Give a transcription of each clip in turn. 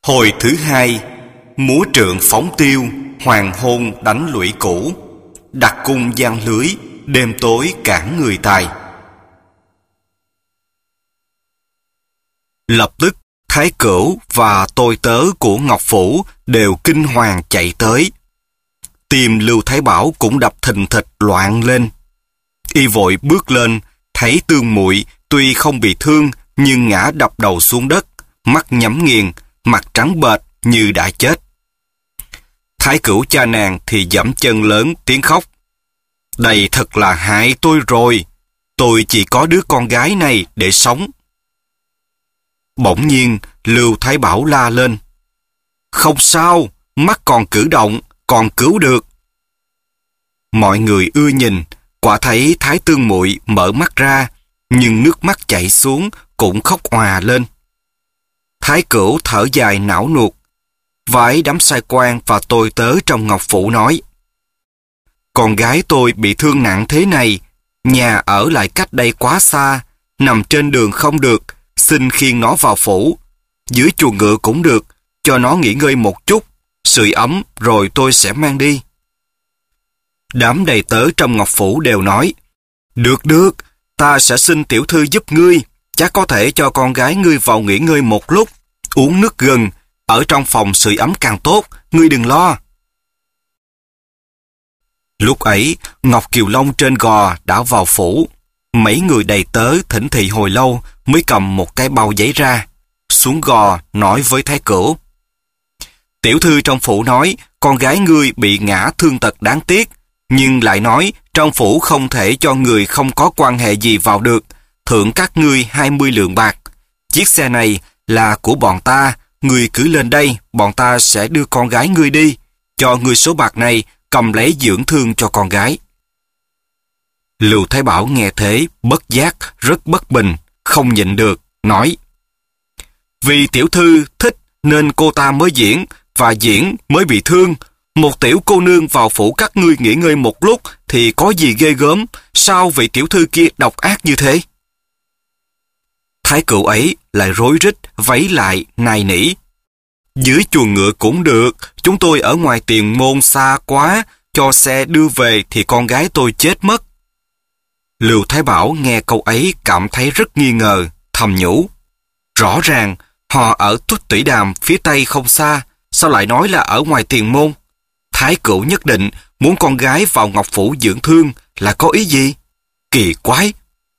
Hồi thứ hai, múa trượng phóng tiêu, hoàng hôn đánh lũy cũ, đặt cung giăng lưới, đêm tối cản người tài. Lập tức, Thái Cửu và tôi tớ của Ngọc Phủ đều kinh hoàng chạy tới. Tim Lưu Thái Bảo cũng đập thình thịch loạn lên. Y vội bước lên, thấy Tương Muội tuy không bị thương nhưng ngã đập đầu xuống đất, mắt nhắm nghiền, mặt trắng bệch như đã chết. Thái Cửu cha nàng thì giẫm chân lớn tiếng khóc. Đây thật là hại tôi rồi, tôi chỉ có đứa con gái này để sống. Bỗng nhiên Lưu Thái Bảo la lên. Không sao, mắt còn cử động, còn cứu được. Mọi người ưa nhìn, quả thấy Thái Tương Muội mở mắt ra, nhưng nước mắt chảy xuống cũng khóc òa lên. Thái Cửu thở dài não nuột, vái đám sai quan và tôi tớ trong Ngọc Phủ nói: Con gái tôi bị thương nặng thế này, nhà ở lại cách đây quá xa, nằm trên đường không được, xin khiêng nó vào phủ. Dưới chuồng ngựa cũng được, cho nó nghỉ ngơi một chút, sưởi ấm rồi tôi sẽ mang đi. Đám đầy tớ trong Ngọc Phủ đều nói: Được, ta sẽ xin tiểu thư giúp ngươi, chắc có thể cho con gái ngươi vào nghỉ ngơi một lúc, uống nước gừng, ở trong phòng sưởi ấm càng tốt, ngươi đừng lo. Lúc ấy, Ngọc Kiều Long trên gò đã vào phủ. Mấy người đầy tớ thỉnh thị hồi lâu mới cầm một cái bao giấy ra, xuống gò nói với Thái Cửu: Tiểu thư trong phủ nói con gái ngươi bị ngã thương tật đáng tiếc, nhưng lại nói trong phủ không thể cho người không có quan hệ gì vào được, thưởng các ngươi 20 lượng bạc. Chiếc xe này là của bọn ta, ngươi cứ lên đây, bọn ta sẽ đưa con gái ngươi đi, cho ngươi số bạc này cầm lấy dưỡng thương cho con gái. Lưu Thái Bảo nghe thế, bất giác, rất bất bình, không nhịn được, nói: Vì tiểu thư thích nên cô ta mới diễn, và diễn mới bị thương. Một tiểu cô nương vào phủ các ngươi nghỉ ngơi một lúc thì có gì ghê gớm, sao vị tiểu thư kia độc ác như thế? Thái Cửu ấy lại rối rít, váy lại, nài nỉ: Dưới chuồng ngựa cũng được, chúng tôi ở ngoài tiền môn xa quá, cho xe đưa về thì con gái tôi chết mất. Lưu Thái Bảo nghe câu ấy cảm thấy rất nghi ngờ, thầm nhủ: Rõ ràng họ ở Tuất Tủy Đàm phía tây không xa, sao lại nói là ở ngoài tiền môn? Thái Cửu nhất định muốn con gái vào Ngọc Phủ dưỡng thương là có ý gì? Kỳ quái!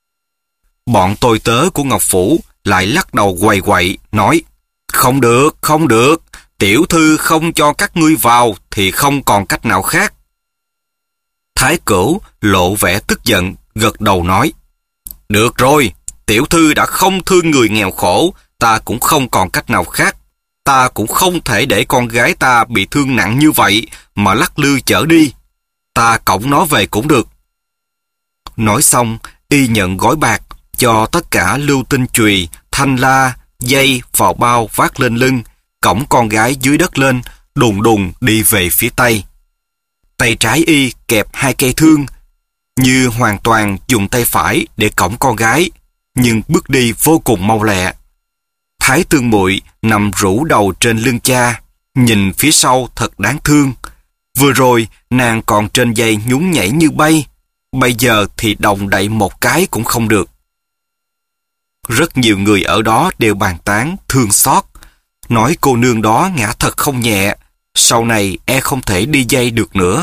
Bọn tôi tớ của Ngọc Phủ lại lắc đầu quầy quậy, nói: Không được, tiểu thư không cho các ngươi vào thì không còn cách nào khác. Thái Cửu lộ vẻ tức giận, gật đầu nói: Được rồi, tiểu thư đã không thương người nghèo khổ, ta cũng không còn cách nào khác. Ta cũng không thể để con gái ta bị thương nặng như vậy mà lắc lư chở đi. Ta cõng nó về cũng được. Nói xong, y nhận gói bạc, cho tất cả lưu tinh chùy, thanh la, dây vào bao vác lên lưng, cõng con gái dưới đất lên, đùng đùng đi về phía tây. Tay trái y kẹp 2 cây thương, như hoàn toàn dùng tay phải để cõng con gái, nhưng bước đi vô cùng mau lẹ. Thái Tương Muội nằm rũ đầu trên lưng cha, nhìn phía sau thật đáng thương. Vừa rồi nàng còn trên dây nhún nhảy như bay, bây giờ thì động đậy một cái cũng không được. Rất nhiều người ở đó đều bàn tán, thương xót, nói cô nương đó ngã thật không nhẹ, sau này e không thể đi dây được nữa.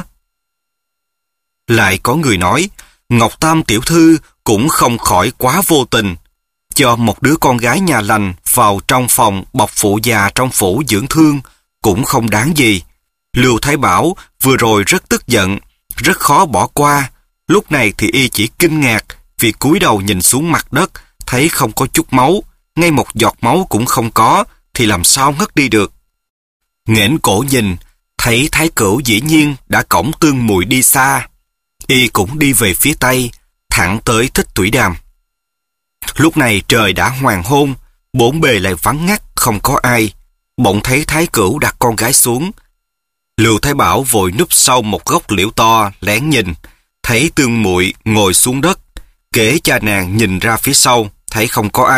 Lại có người nói, Ngọc Tam tiểu thư cũng không khỏi quá vô tình, cho một đứa con gái nhà lành vào trong phòng bọc phụ già trong phủ dưỡng thương cũng không đáng gì. Lưu Thái Bảo vừa rồi rất tức giận, rất khó bỏ qua. Lúc này thì y chỉ kinh ngạc vì cúi đầu nhìn xuống mặt đất, thấy không có chút máu, ngay một giọt máu cũng không có, thì làm sao ngất đi được. Nghển cổ nhìn, thấy Thái Cửu dĩ nhiên đã cõng Tương Muội đi xa. Y cũng đi về phía tây, thẳng tới Thích Tủy Đàm. Lúc này trời đã hoàng hôn, bốn bề lại vắng ngắt, không có ai. Bỗng thấy Thái Cửu đặt con gái xuống. Lưu Thái Bảo vội núp sau một gốc liễu to, lén nhìn, thấy Tương Muội ngồi xuống đất. Kể cha nàng nhìn ra phía sau, thấy không có ai,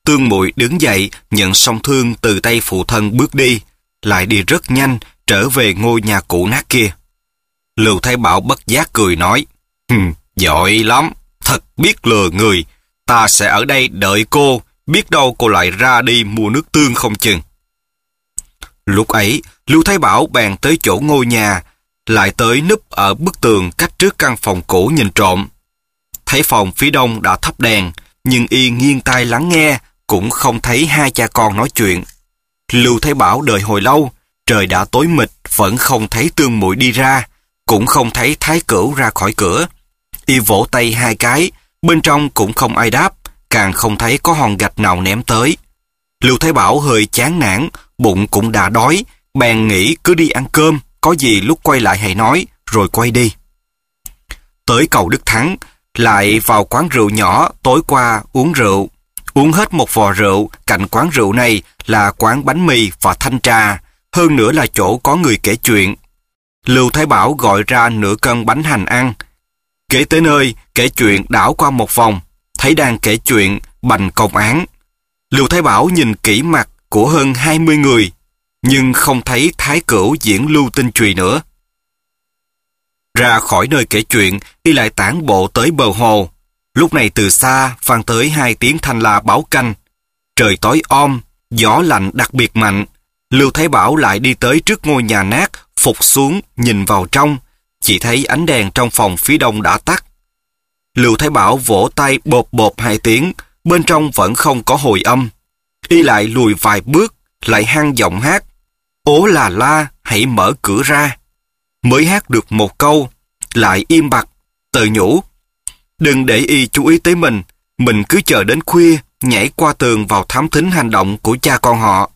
Tương Muội đứng dậy, nhận song thương từ tay phụ thân bước đi, lại đi rất nhanh, trở về ngôi nhà cũ nát kia. Lưu Thái Bảo bất giác cười nói, giỏi lắm, thật biết lừa người, ta sẽ ở đây đợi cô, biết đâu cô lại ra đi mua nước tương không chừng. Lúc ấy, Lưu Thái Bảo bèn tới chỗ ngôi nhà, lại tới núp ở bức tường cách trước căn phòng cũ nhìn trộm. Thấy phòng phía đông đã thắp đèn, nhưng y nghiêng tai lắng nghe, cũng không thấy hai cha con nói chuyện. Lưu Thái Bảo đợi hồi lâu, trời đã tối mịt, vẫn không thấy Tương Muội đi ra, cũng không thấy Thái Cửu ra khỏi cửa. Y vỗ tay hai cái, bên trong cũng không ai đáp, càng không thấy có hòn gạch nào ném tới. Lưu Thái Bảo hơi chán nản, bụng cũng đã đói, bèn nghĩ cứ đi ăn cơm, có gì lúc quay lại hãy nói, rồi quay đi. Tới cầu Đức Thắng, lại vào quán rượu nhỏ tối qua uống rượu. Uống hết một vò rượu, cạnh quán rượu này là quán bánh mì và thanh trà, hơn nữa là chỗ có người kể chuyện. Lưu Thái Bảo gọi ra nửa cân bánh hành ăn. Kể tới nơi, kể chuyện đảo qua một vòng, thấy đang kể chuyện bành công án. Lưu Thái Bảo nhìn kỹ mặt của hơn 20 người, nhưng không thấy Thái Cửu diễn Lưu Tinh Trùy nữa. Ra khỏi nơi kể chuyện, y lại tản bộ tới bờ hồ. Lúc này từ xa vang tới 2 tiếng thanh la báo canh. Trời tối om, gió lạnh đặc biệt mạnh. Lưu Thái Bảo lại đi tới trước ngôi nhà nát, phục xuống nhìn vào trong, chỉ thấy ánh đèn trong phòng phía đông đã tắt. Lưu Thái Bảo vỗ tay bộp bộp 2 tiếng, bên trong vẫn không có hồi âm. Y lại lùi vài bước, lại hăng giọng hát, ố là la, hãy mở cửa ra. Mới hát được một câu, lại im bặt, tự nhủ, đừng để y chú ý tới mình cứ chờ đến khuya, nhảy qua tường vào thám thính hành động của cha con họ.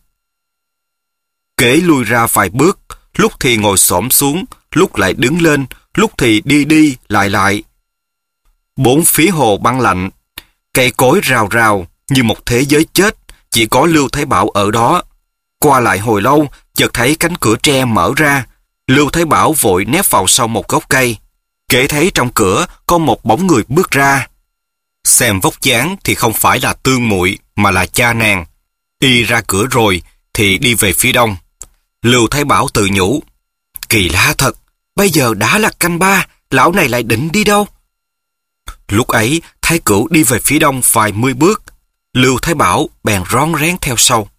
Kể lui ra vài bước, lúc thì ngồi xổm xuống, lúc lại đứng lên, lúc thì đi đi lại. Bốn phía hồ băng lạnh, cây cối rào rào như một thế giới chết, chỉ có Lưu Thái Bảo ở đó. Qua lại hồi lâu, chợt thấy cánh cửa tre mở ra. Lưu Thái Bảo vội nép vào sau một gốc cây. Kể thấy trong cửa có một bóng người bước ra. Xem vóc dáng thì không phải là Tương Muội mà là cha nàng. Y ra cửa rồi thì đi về phía đông. Lưu Thái Bảo tự nhủ, kỳ lạ thật, bây giờ đã là canh 3, lão này lại định đi đâu? Lúc ấy, Thái Cửu đi về phía đông vài mươi bước. Lưu Thái Bảo bèn rón rén theo sau.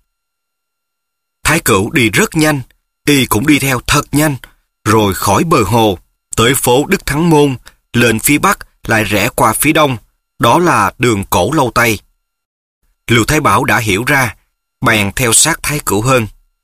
Thái Cửu đi rất nhanh, y cũng đi theo thật nhanh, rồi khỏi bờ hồ, tới phố Đức Thắng Môn, lên phía bắc lại rẽ qua phía đông, đó là đường Cổ Lâu Tây. Lưu Thái Bảo đã hiểu ra, bèn theo sát Thái Cửu hơn.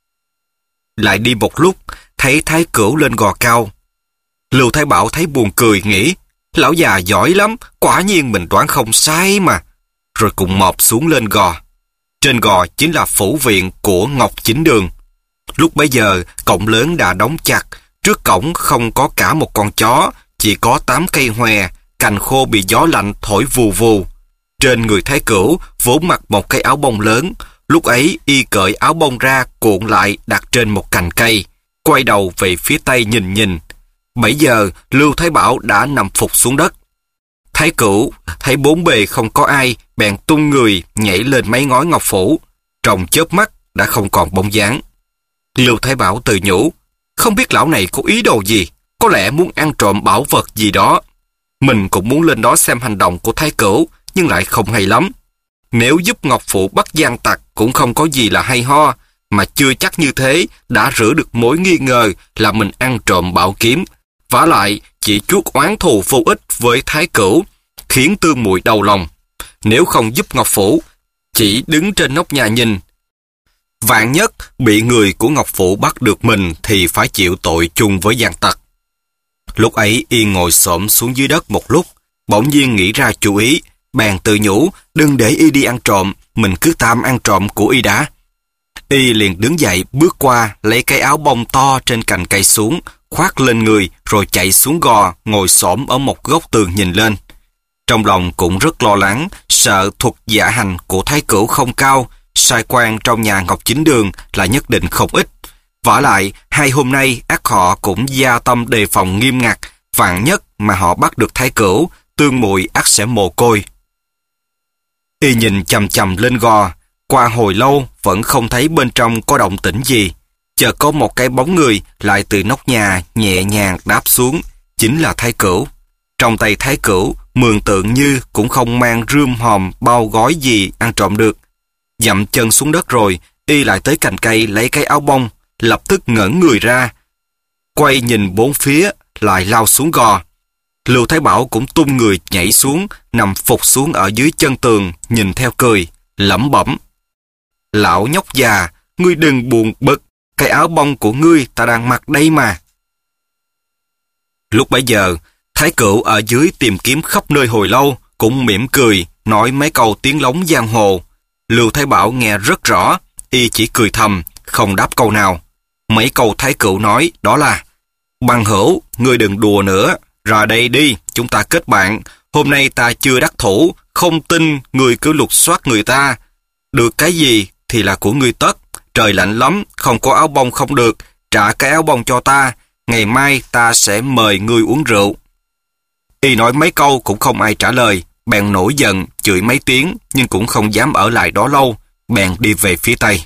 Lại đi một lúc, thấy Thái Cửu lên gò cao. Lưu Thái Bảo thấy buồn cười, nghĩ, lão già giỏi lắm, quả nhiên mình đoán không sai mà. Rồi cùng mọp xuống lên gò. Trên gò chính là phủ viện của Ngọc Chính Đường. Lúc bấy giờ, cổng lớn đã đóng chặt, trước cổng không có cả một con chó, chỉ có 8 cây hòe, cành khô bị gió lạnh thổi vù vù. Trên người Thái Cửu vốn mặc một cái áo bông lớn, lúc ấy y cởi áo bông ra cuộn lại đặt trên một cành cây, quay đầu về phía tây nhìn. Bấy giờ Lưu Thái Bảo đã nằm phục xuống đất. Thái Cửu thấy bốn bề không có ai, bèn tung người nhảy lên mấy ngói ngọc phủ, trong chớp mắt đã không còn bóng dáng. Lưu Thái Bảo tự nhủ, không biết lão này có ý đồ gì, có lẽ muốn ăn trộm bảo vật gì đó. Mình cũng muốn lên đó xem hành động của Thái Cửu, nhưng lại không hay lắm. Nếu giúp Ngọc Phụ bắt gian tặc cũng không có gì là hay ho, mà chưa chắc như thế đã rửa được mối nghi ngờ là mình ăn trộm bảo kiếm. Vả lại chỉ chuốc oán thù vô ích với Thái Cửu, khiến Tương Muội đau lòng. Nếu không giúp Ngọc Phủ, chỉ đứng trên nóc nhà nhìn, vạn nhất bị người của Ngọc Phủ bắt được mình thì phải chịu tội chung với gian tặc. Lúc ấy y ngồi xổm xuống dưới đất một lúc, bỗng nhiên nghĩ ra chủ ý, bèn tự nhủ, đừng để y đi ăn trộm, mình cứ tạm ăn trộm của y đã. Y liền đứng dậy bước qua, lấy cái áo bông to trên cành cây xuống, khoác lên người rồi chạy xuống gò, ngồi xổm ở một góc tường nhìn lên. Trong lòng cũng rất lo lắng, sợ thuật dạ hành của Thái Cửu không cao, sai quan trong nhà Ngọc Chính Đường là nhất định không ít. Vả lại, 2 hôm nay ắt họ cũng gia tâm đề phòng nghiêm ngặt, vạn nhất mà họ bắt được Thái Cửu, Tương Muội ắt sẽ mồ côi. Y nhìn chằm chằm lên gò, qua hồi lâu vẫn không thấy bên trong có động tĩnh gì. Chợt có một cái bóng người lại từ nóc nhà nhẹ nhàng đáp xuống, chính là Thái Cửu. Trong tay Thái Cửu mường tượng như cũng không mang rươm hòm bao gói gì ăn trộm được. Dậm chân xuống đất rồi, Y lại tới cành cây lấy cái áo bông, lập tức ngẩng người ra, quay nhìn bốn phía, lại lao xuống gò. Lưu Thái Bảo cũng tung người nhảy xuống, nằm phục xuống ở dưới chân tường, nhìn theo cười, lẩm bẩm: Lão nhóc già, ngươi đừng buồn bực, cái áo bông của ngươi ta đang mặc đây mà. Lúc bấy giờ, Thái Cửu ở dưới tìm kiếm khắp nơi hồi lâu, cũng mỉm cười, nói mấy câu tiếng lóng giang hồ. Lưu Thái Bảo nghe rất rõ, Y chỉ cười thầm, không đáp câu nào. Mấy câu Thái Cửu nói đó là: Bằng hữu, ngươi đừng đùa nữa, ra đây đi, chúng ta kết bạn. Hôm nay ta chưa đắc thủ, không tin ngươi cứ lục soát người ta. Được cái gì thì là của ngươi tất. Trời lạnh lắm, không có áo bông không được, trả cái áo bông cho ta. Ngày mai ta sẽ mời ngươi uống rượu. Y nói mấy câu cũng không ai trả lời, bèn nổi giận, chửi mấy tiếng, nhưng cũng không dám ở lại đó lâu, bèn đi về phía tây.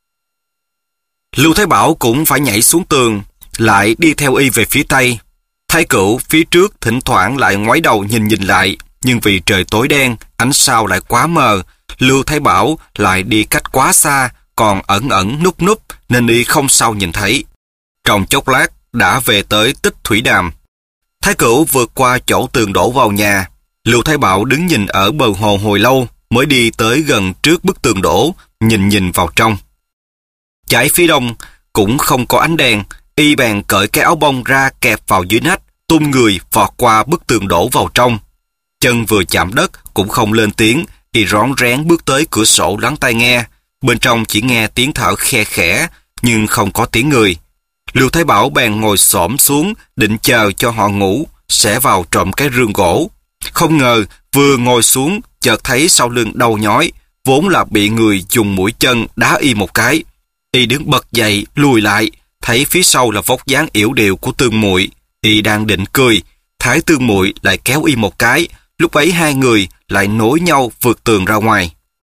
Lưu Thái Bảo cũng phải nhảy xuống tường, lại đi theo Y về phía tây. Thái Cửu phía trước thỉnh thoảng lại ngoái đầu nhìn lại, nhưng vì trời tối đen, ánh sao lại quá mờ, Lưu Thái Bảo lại đi cách quá xa, còn ẩn ẩn núp núp nên Y không sao nhìn thấy. Trong chốc lát đã về tới Tích Thủy Đàm. Thái Cửu vượt qua chỗ tường đổ vào nhà. Lưu Thái Bảo đứng nhìn ở bờ hồ hồi lâu, mới đi tới gần trước bức tường đổ, nhìn vào trong. Trái phía đông cũng không có ánh đèn, Y bèn cởi cái áo bông ra kẹp vào dưới nách, tung người vọt qua bức tường đổ vào trong. Chân vừa chạm đất cũng không lên tiếng, Y rón rén bước tới cửa sổ lắng tai nghe. Bên trong chỉ nghe tiếng thở khe khẽ, nhưng không có tiếng người. Lưu Thái Bảo bèn ngồi xổm xuống, định chờ cho họ ngủ, sẽ vào trộm cái rương gỗ. Không ngờ, vừa ngồi xuống, chợt thấy sau lưng đau nhói, vốn là bị người dùng mũi chân đá Y một cái. Y đứng bật dậy, lùi lại, thấy phía sau là vóc dáng yểu điệu của Tương Muội. Y đang định cười, Thái Tương Muội lại kéo Y một cái, lúc ấy hai người lại nối nhau vượt tường ra ngoài.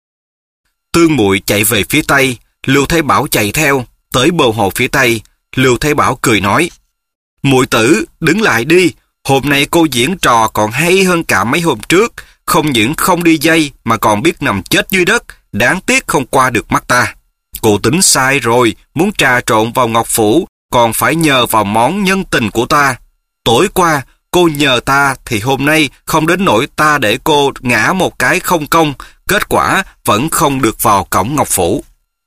Tương Muội chạy về phía tây, Lưu Thái Bảo chạy theo, tới bờ hồ phía tây. Lưu Thái Bảo cười nói: Muội tử, đứng lại đi, hôm nay cô diễn trò còn hay hơn cả mấy hôm trước, không những không đi dây mà còn biết nằm chết dưới đất, đáng tiếc không qua được mắt ta. Cô tính sai rồi, muốn trà trộn vào Ngọc Phủ, còn phải nhờ vào món nhân tình của ta. Tối qua, cô nhờ ta thì hôm nay không đến nỗi ta để cô ngã một cái không công, kết quả vẫn không được vào cổng Ngọc Phủ.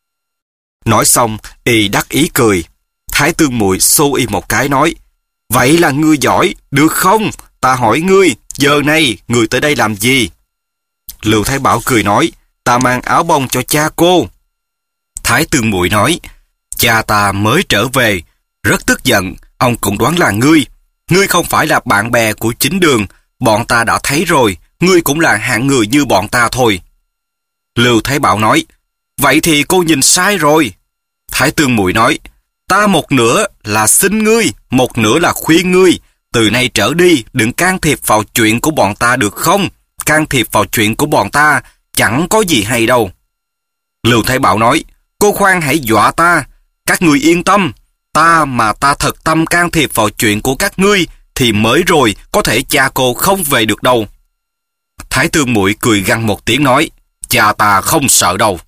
Nói xong, Y đắc ý cười. Thái Tương Muội xô Y một cái nói: Vậy là ngươi giỏi, được không? Ta hỏi ngươi, giờ này ngươi tới đây làm gì? Lưu Thái Bảo cười nói: Ta mang áo bông cho cha cô. Thái Tương Muội nói: Cha ta mới trở về, rất tức giận, ông cũng đoán là ngươi. Ngươi không phải là bạn bè của Chính Đường, bọn ta đã thấy rồi, ngươi cũng là hạng người như bọn ta thôi. Lưu Thái Bảo nói: Vậy thì cô nhìn sai rồi. Thái Tương Muội nói: Ta một nửa là xin ngươi, một nửa là khuyên ngươi. Từ nay trở đi, đừng can thiệp vào chuyện của bọn ta được không? Can thiệp vào chuyện của bọn ta chẳng có gì hay đâu. Lưu Thái Bảo nói: Cô khoan hãy dọa ta. Các ngươi yên tâm, ta mà ta thật tâm can thiệp vào chuyện của các ngươi thì mới rồi có thể cha cô không về được đâu. Thái Tương Muội cười gằn một tiếng nói: Cha ta không sợ đâu.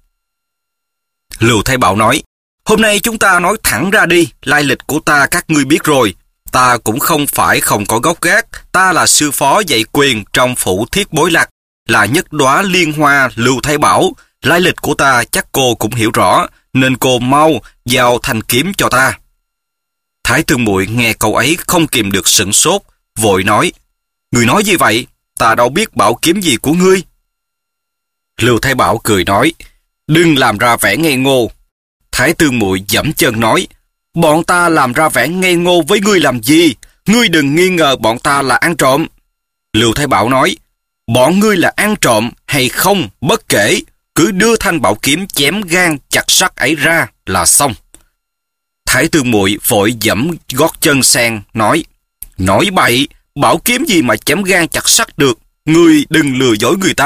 Lưu Thái Bảo nói: Hôm nay chúng ta nói thẳng ra đi, lai lịch của ta các ngươi biết rồi. Ta cũng không phải không có gốc gác, ta là sư phó dạy quyền trong phủ Thiết Bối Lạc, là nhất đóa liên hoa Lưu Thái Bảo. Lai lịch của ta chắc cô cũng hiểu rõ, nên cô mau giao thanh kiếm cho ta. Thái Tương Muội nghe câu ấy không kìm được sửng sốt, vội nói: Ngươi nói gì vậy? Ta đâu biết bảo kiếm gì của ngươi. Lưu Thái Bảo cười nói: Đừng làm ra vẻ ngây ngô. Thái Tương Muội giẫm chân nói: Bọn ta làm ra vẻ ngây ngô với ngươi làm gì? Ngươi đừng nghi ngờ bọn ta là ăn trộm. Lưu Thái Bảo nói: Bọn ngươi là ăn trộm hay không bất kể, cứ đưa thanh bảo kiếm chém gan chặt sắt ấy ra là xong. Thái Tương Muội vội giẫm gót chân sang nói: Nói bậy, bảo kiếm gì mà chém gan chặt sắt được? Ngươi đừng lừa dối người ta,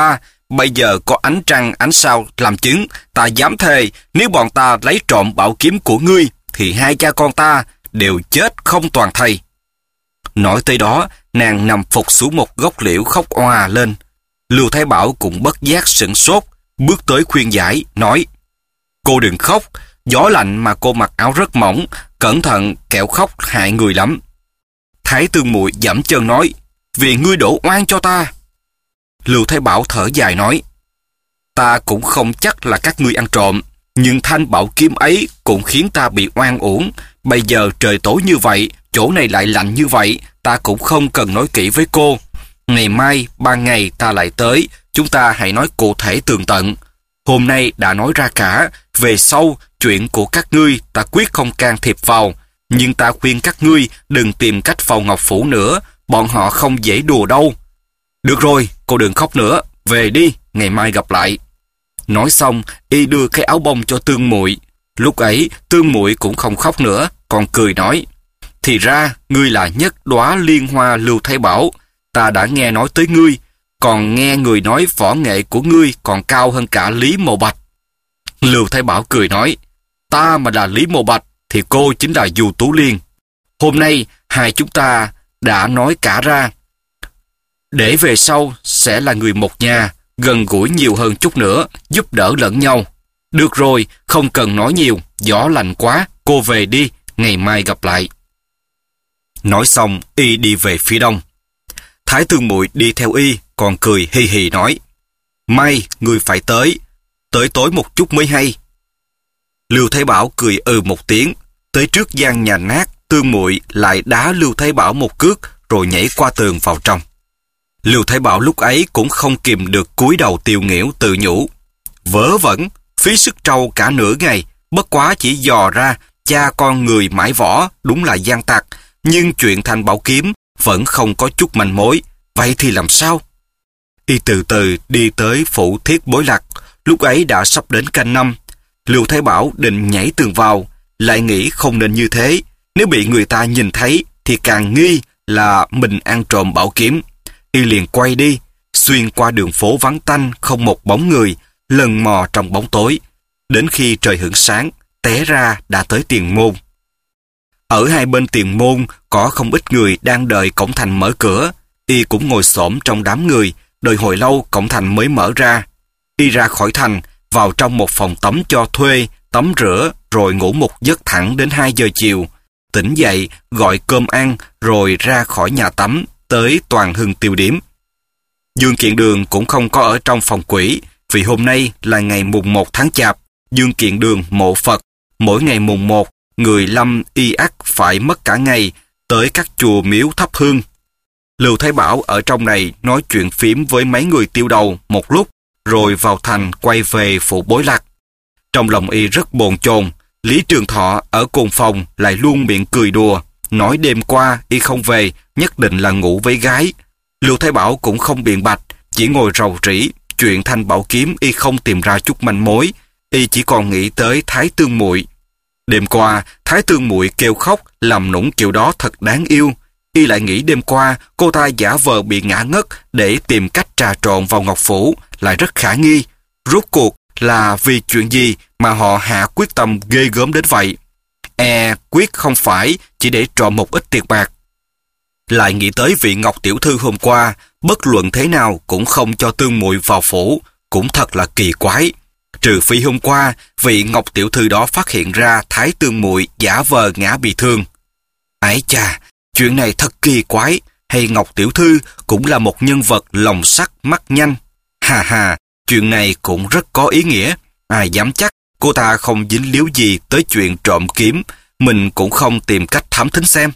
bây giờ có ánh trăng ánh sao làm chứng, ta dám thề, nếu bọn ta lấy trộm bảo kiếm của ngươi, thì hai cha con ta đều chết không toàn thây. Nói tới đó, nàng nằm phục xuống một gốc liễu khóc òa lên. Lưu Thái Bảo cũng bất giác sửng sốt, bước tới khuyên giải, nói: Cô đừng khóc, gió lạnh mà cô mặc áo rất mỏng, cẩn thận kẻo khóc hại người lắm. Thái Tương Muội giẫm chân nói: Vì ngươi đổ oan cho ta. Lưu Thái Bảo thở dài nói: Ta cũng không chắc là các ngươi ăn trộm, nhưng thanh bảo kiếm ấy cũng khiến ta bị oan uổng. Bây giờ trời tối như vậy, chỗ này lại lạnh như vậy, ta cũng không cần nói kỹ với cô. Ngày mai, ban ngày ta lại tới, chúng ta hãy nói cụ thể tường tận. Hôm nay đã nói ra cả, về sau, chuyện của các ngươi ta quyết không can thiệp vào. Nhưng ta khuyên các ngươi đừng tìm cách vào Ngọc Phủ nữa, bọn họ không dễ đùa đâu. Được rồi, cô đừng khóc nữa, về đi, ngày mai gặp lại. Nói xong, y đưa cái áo bông cho Tương Muội. Lúc ấy, Tương Muội cũng không khóc nữa, còn cười nói: Thì ra, ngươi là nhất đóa liên hoa Lưu Thái Bảo. Ta đã nghe nói tới ngươi, còn nghe người nói võ nghệ của ngươi còn cao hơn cả Lý Mộ Bạch. Lưu Thái Bảo cười nói: Ta mà là Lý Mộ Bạch, thì cô chính là Du Tú Liên. Hôm nay, hai chúng ta đã nói cả ra. Để về sau sẽ là người một nhà, gần gũi nhiều hơn chút nữa, giúp đỡ lẫn nhau. Được rồi, không cần nói nhiều, gió lạnh quá, cô về đi, ngày mai gặp lại. Nói xong, y đi về phía đông. Thái Tương Muội đi theo y, còn cười hì hì nói: May, người phải tới tối một chút mới hay. Lưu Thái Bảo cười một tiếng, tới trước gian nhà nát, Tương Muội lại đá Lưu Thái Bảo một cước, rồi nhảy qua tường vào trong. Lưu Thái Bảo lúc ấy cũng không kìm được cúi đầu tiêu nghỉu tự nhủ: Vớ vẩn, phí sức trâu cả nửa ngày, bất quá chỉ dò ra cha con người mãi võ đúng là gian tặc, nhưng chuyện thanh bảo kiếm vẫn không có chút manh mối, vậy thì làm sao? Y từ từ đi tới phủ Thiết Bối Lạc, lúc ấy đã sắp đến canh năm. Lưu Thái Bảo định nhảy tường vào, lại nghĩ không nên như thế, nếu bị người ta nhìn thấy thì càng nghi là mình ăn trộm bảo kiếm. Y liền quay đi, xuyên qua đường phố vắng tanh không một bóng người, lần mò trong bóng tối, đến khi trời hửng sáng, té ra đã tới tiền môn. Ở hai bên tiền môn có không ít người đang đợi cổng thành mở cửa. Y cũng ngồi xổm trong đám người, đợi hồi lâu cổng thành mới mở ra. Y ra khỏi thành, vào trong một phòng tắm cho thuê, tắm rửa, rồi ngủ một giấc thẳng đến 2 giờ chiều. Tỉnh dậy, gọi cơm ăn, rồi ra khỏi nhà tắm, tới Toàn Hưng Tiêu Điếm. Dương Kiện Đường cũng không có ở trong phòng quỷ, vì hôm nay là ngày mùng 1 tháng Chạp, Dương Kiện Đường mộ Phật. Mỗi ngày mùng 1, người lâm y ắt phải mất cả ngày, tới các chùa miếu thắp hương. Lưu Thái Bảo ở trong này nói chuyện phím với mấy người tiêu đầu một lúc, rồi vào thành quay về phủ Bối Lạc. Trong lòng y rất bồn chồn, Lý Trường Thọ ở cùng phòng lại luôn miệng cười đùa, nói đêm qua y không về, nhất định là ngủ với gái. Lưu Thái Bảo cũng không biện bạch, chỉ ngồi rầu rĩ, chuyện thanh bảo kiếm y không tìm ra chút manh mối, y chỉ còn nghĩ tới Thái Tương Muội. Đêm qua, Thái Tương Muội kêu khóc, làm nũng kiểu đó thật đáng yêu. Y lại nghĩ đêm qua, cô ta giả vờ bị ngã ngất để tìm cách trà trộn vào Ngọc Phủ, lại rất khả nghi. Rốt cuộc là vì chuyện gì mà họ hạ quyết tâm ghê gớm đến vậy? Quyết không phải chỉ để trộm một ít tiền bạc. Lại nghĩ tới vị Ngọc Tiểu Thư hôm qua, bất luận thế nào cũng không cho Tương Muội vào phủ, cũng thật là kỳ quái. Trừ phi hôm qua, vị Ngọc Tiểu Thư đó phát hiện ra Thái Tương Muội giả vờ ngã bị thương. Ái chà, chuyện này thật kỳ quái, hay Ngọc Tiểu Thư cũng là một nhân vật lòng sắc mắt nhanh? Hà hà, chuyện này cũng rất có ý nghĩa. Ai dám chắc cô ta không dính líu gì tới chuyện trộm kiếm, mình cũng không tìm cách thám thính xem.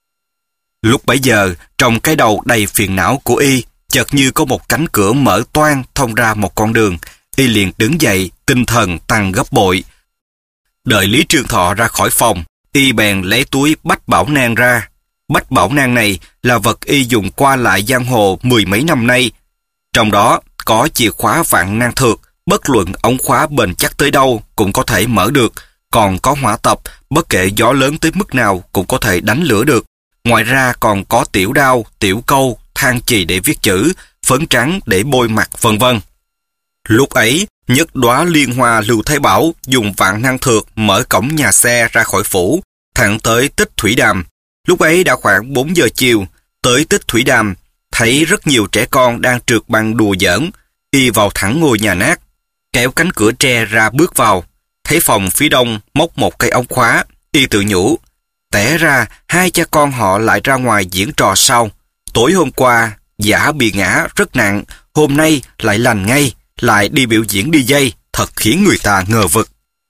Lúc bấy giờ, trong cái đầu đầy phiền não của y, chợt như có một cánh cửa mở toang thông ra một con đường. Y liền đứng dậy, tinh thần tăng gấp bội. Đợi Lý Trường Thọ ra khỏi phòng, y bèn lấy túi bách bảo nang ra. Bách bảo nang này là vật y dùng qua lại giang hồ 10 mấy năm nay. Trong đó có chìa khóa vạn nang thược, bất luận ống khóa bền chắc tới đâu cũng có thể mở được. Còn có hỏa tập, bất kể gió lớn tới mức nào cũng có thể đánh lửa được. Ngoài ra còn có tiểu đao, tiểu câu, than chì để viết chữ, phấn trắng để bôi mặt, vân vân. Lúc ấy, nhất đóa liên hoa Lưu Thái Bảo dùng vạn năng thược mở cổng nhà xe ra khỏi phủ, thẳng tới Tích Thủy Đàm. Lúc ấy đã khoảng 4 giờ chiều, tới Tích Thủy Đàm, thấy rất nhiều trẻ con đang trượt băng đùa giỡn. Y vào thẳng ngôi nhà nát, kéo cánh cửa tre ra bước vào, thấy phòng phía đông móc một cây ống khóa. Y tự nhủ, té ra hai cha con họ lại ra ngoài diễn trò sau. Tối hôm qua giả bị ngã rất nặng, hôm nay lại lành ngay, lại đi biểu diễn đi dây, thật khiến người ta ngờ vực.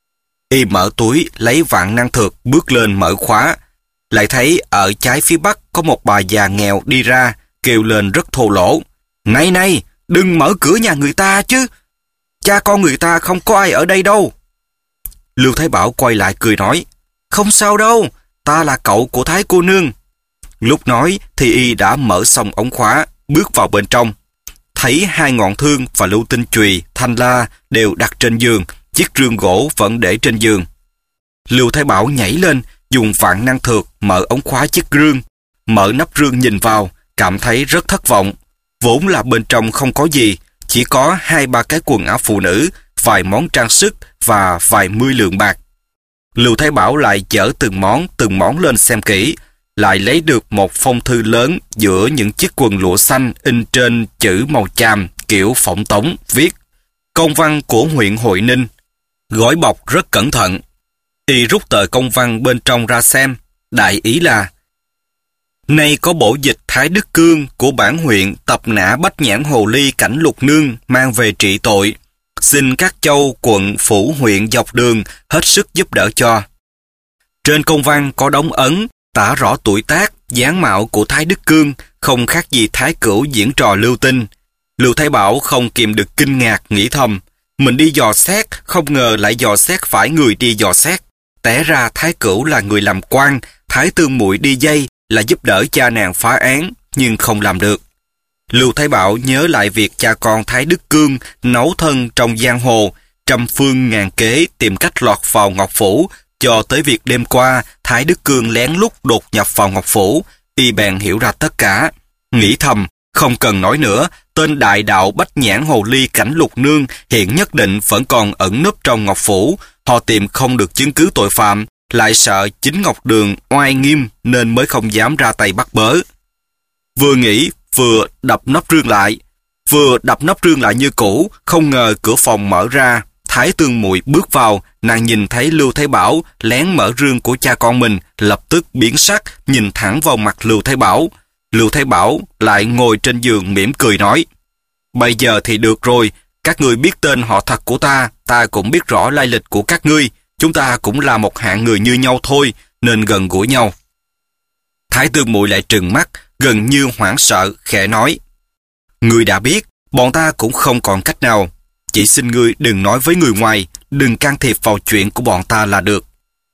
Y mở túi lấy vạn năng thược bước lên mở khóa, lại thấy ở trái phía bắc có một bà già nghèo đi ra, kêu lên rất thô lỗ. Này này, đừng mở cửa nhà người ta chứ, cha con người ta không có ai ở đây đâu. Lưu Thái Bảo quay lại cười nói, không sao đâu, ta là cậu của Thái cô nương. Lúc nói thì y đã mở xong ống khóa, bước vào bên trong. Thấy hai ngọn thương và lưu tinh chùy, thanh la đều đặt trên giường, chiếc rương gỗ vẫn để trên giường. Lưu Thái Bảo nhảy lên, dùng vạn năng thược mở ống khóa chiếc rương. Mở nắp rương nhìn vào, cảm thấy rất thất vọng. Vốn là bên trong không có gì, chỉ có 2-3 cái quần áo phụ nữ, vài món trang sức và vài mươi lượng bạc. Lưu Thái Bảo lại chở từng món lên xem kỹ, lại lấy được một phong thư lớn giữa những chiếc quần lụa xanh in trên chữ màu chàm kiểu phỏng tống, viết công văn của huyện Hội Ninh, gói bọc rất cẩn thận. Y rút tờ công văn bên trong ra xem, đại ý là: nay có bổ dịch Thái Đức Cương của bản huyện tập nã Bách Nhãn Hồ Ly Cảnh Lục Nương mang về trị tội, xin các châu quận phủ huyện dọc đường hết sức giúp đỡ cho. Trên công văn có đóng ấn tả rõ tuổi tác, dáng mạo của Thái Đức Cương, không khác gì Thái Cửu diễn trò lưu tinh. Lưu Thái Bảo không kìm được kinh ngạc, nghĩ thầm, mình đi dò xét, không ngờ lại dò xét phải người đi dò xét. Té ra Thái Cửu là người làm quan, Thái Tương Muội đi dây là giúp đỡ cha nàng phá án, nhưng không làm được. Lưu Thái Bảo nhớ lại việc cha con Thái Đức Cương nấu thân trong giang hồ, trăm phương ngàn kế tìm cách lọt vào Ngọc Phủ, cho tới việc đêm qua Thái Đức Cương lén lút đột nhập vào Ngọc Phủ. Y bèn hiểu ra tất cả, nghĩ thầm, không cần nói nữa, tên đại đạo Bách Nhãn Hồ Ly Cảnh Lục Nương hiện nhất định vẫn còn ẩn núp trong Ngọc Phủ. Họ tìm không được chứng cứ tội phạm, lại sợ chính Ngọc Đường oai nghiêm nên mới không dám ra tay bắt bớ. Vừa nghĩ vừa đập nắp rương lại như cũ, không ngờ cửa phòng mở ra. Thái Tương Muội bước vào, nàng nhìn thấy Lưu Thái Bảo lén mở rương của cha con mình, lập tức biến sắc, nhìn thẳng vào mặt Lưu Thái Bảo. Lưu Thái Bảo lại ngồi trên giường mỉm cười nói, bây giờ thì được rồi, các ngươi biết tên họ thật của ta cũng biết rõ lai lịch của các ngươi, chúng ta cũng là một hạng người như nhau thôi, nên gần gũi nhau. Thái Tương Muội lại trừng mắt, gần như hoảng sợ, khẽ nói, ngươi đã biết, bọn ta cũng không còn cách nào, chỉ xin ngươi đừng nói với người ngoài, đừng can thiệp vào chuyện của bọn ta là được.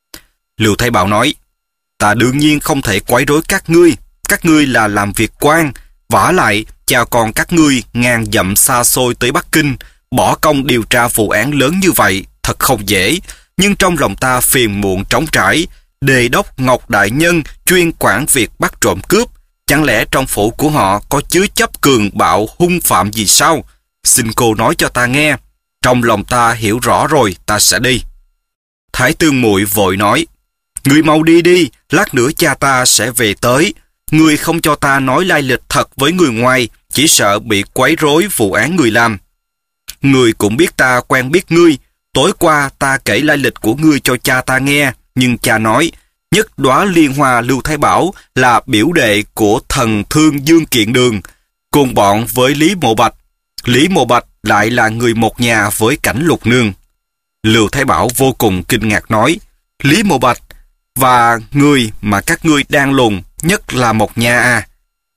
Lưu Thái Bảo nói, ta đương nhiên không thể quấy rối các ngươi là làm việc quan, vả lại cha con các ngươi ngàn dặm xa xôi tới Bắc Kinh, bỏ công điều tra vụ án lớn như vậy, thật không dễ, nhưng trong lòng ta phiền muộn trống trải. Đề đốc Ngọc Đại Nhân chuyên quản việc bắt trộm cướp, chẳng lẽ trong phủ của họ có chứa chấp cường bạo hung phạm gì sao? Xin cô nói cho ta nghe, trong lòng ta hiểu rõ rồi, ta sẽ đi. Thái Tương Muội vội nói, ngươi mau đi đi, lát nữa cha ta sẽ về tới. Ngươi không cho ta nói lai lịch thật với người ngoài, chỉ sợ bị quấy rối vụ án người làm. Ngươi cũng biết ta quen biết ngươi, tối qua ta kể lai lịch của ngươi cho cha ta nghe, nhưng cha nói, nhất đóa liên hoa Lưu Thái Bảo là biểu đệ của thần thương Dương Kiện Đường, cùng bọn với Lý Mộ Bạch. Lý Mộ Bạch lại là người một nhà với Cảnh Lục Nương. Lưu Thái Bảo vô cùng kinh ngạc nói, Lý Mộ Bạch và người mà các ngươi đang lùng nhất là một nhà à?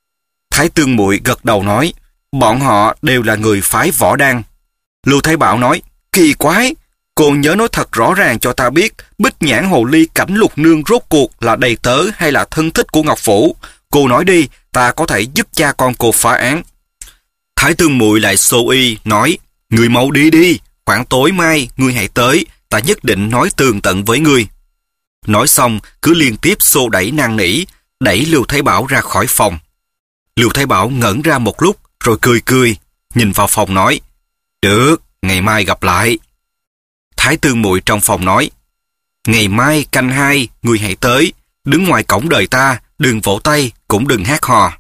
Thái Tương Muội gật đầu nói, bọn họ đều là người phái Võ Đăng. Lưu Thái Bảo nói, kỳ quái, cô nhớ nói thật rõ ràng cho ta biết, Bích Nhãn Hồ Ly Cảnh Lục Nương rốt cuộc là đầy tớ hay là thân thích của Ngọc Phủ? Cô nói đi, ta có thể giúp cha con cô phá án. Thái Tương Muội lại xô y, nói, ngươi mau đi đi, khoảng tối mai ngươi hãy tới, ta nhất định nói tường tận với ngươi. Nói xong, cứ liên tiếp xô đẩy năn nỉ, đẩy Lưu Thái Bảo ra khỏi phòng. Lưu Thái Bảo ngẩn ra một lúc, rồi cười cười, nhìn vào phòng nói, được, ngày mai gặp lại. Thái Tương Muội trong phòng nói, ngày mai canh 2, ngươi hãy tới, đứng ngoài cổng đợi ta, đừng vỗ tay, cũng đừng hát hò.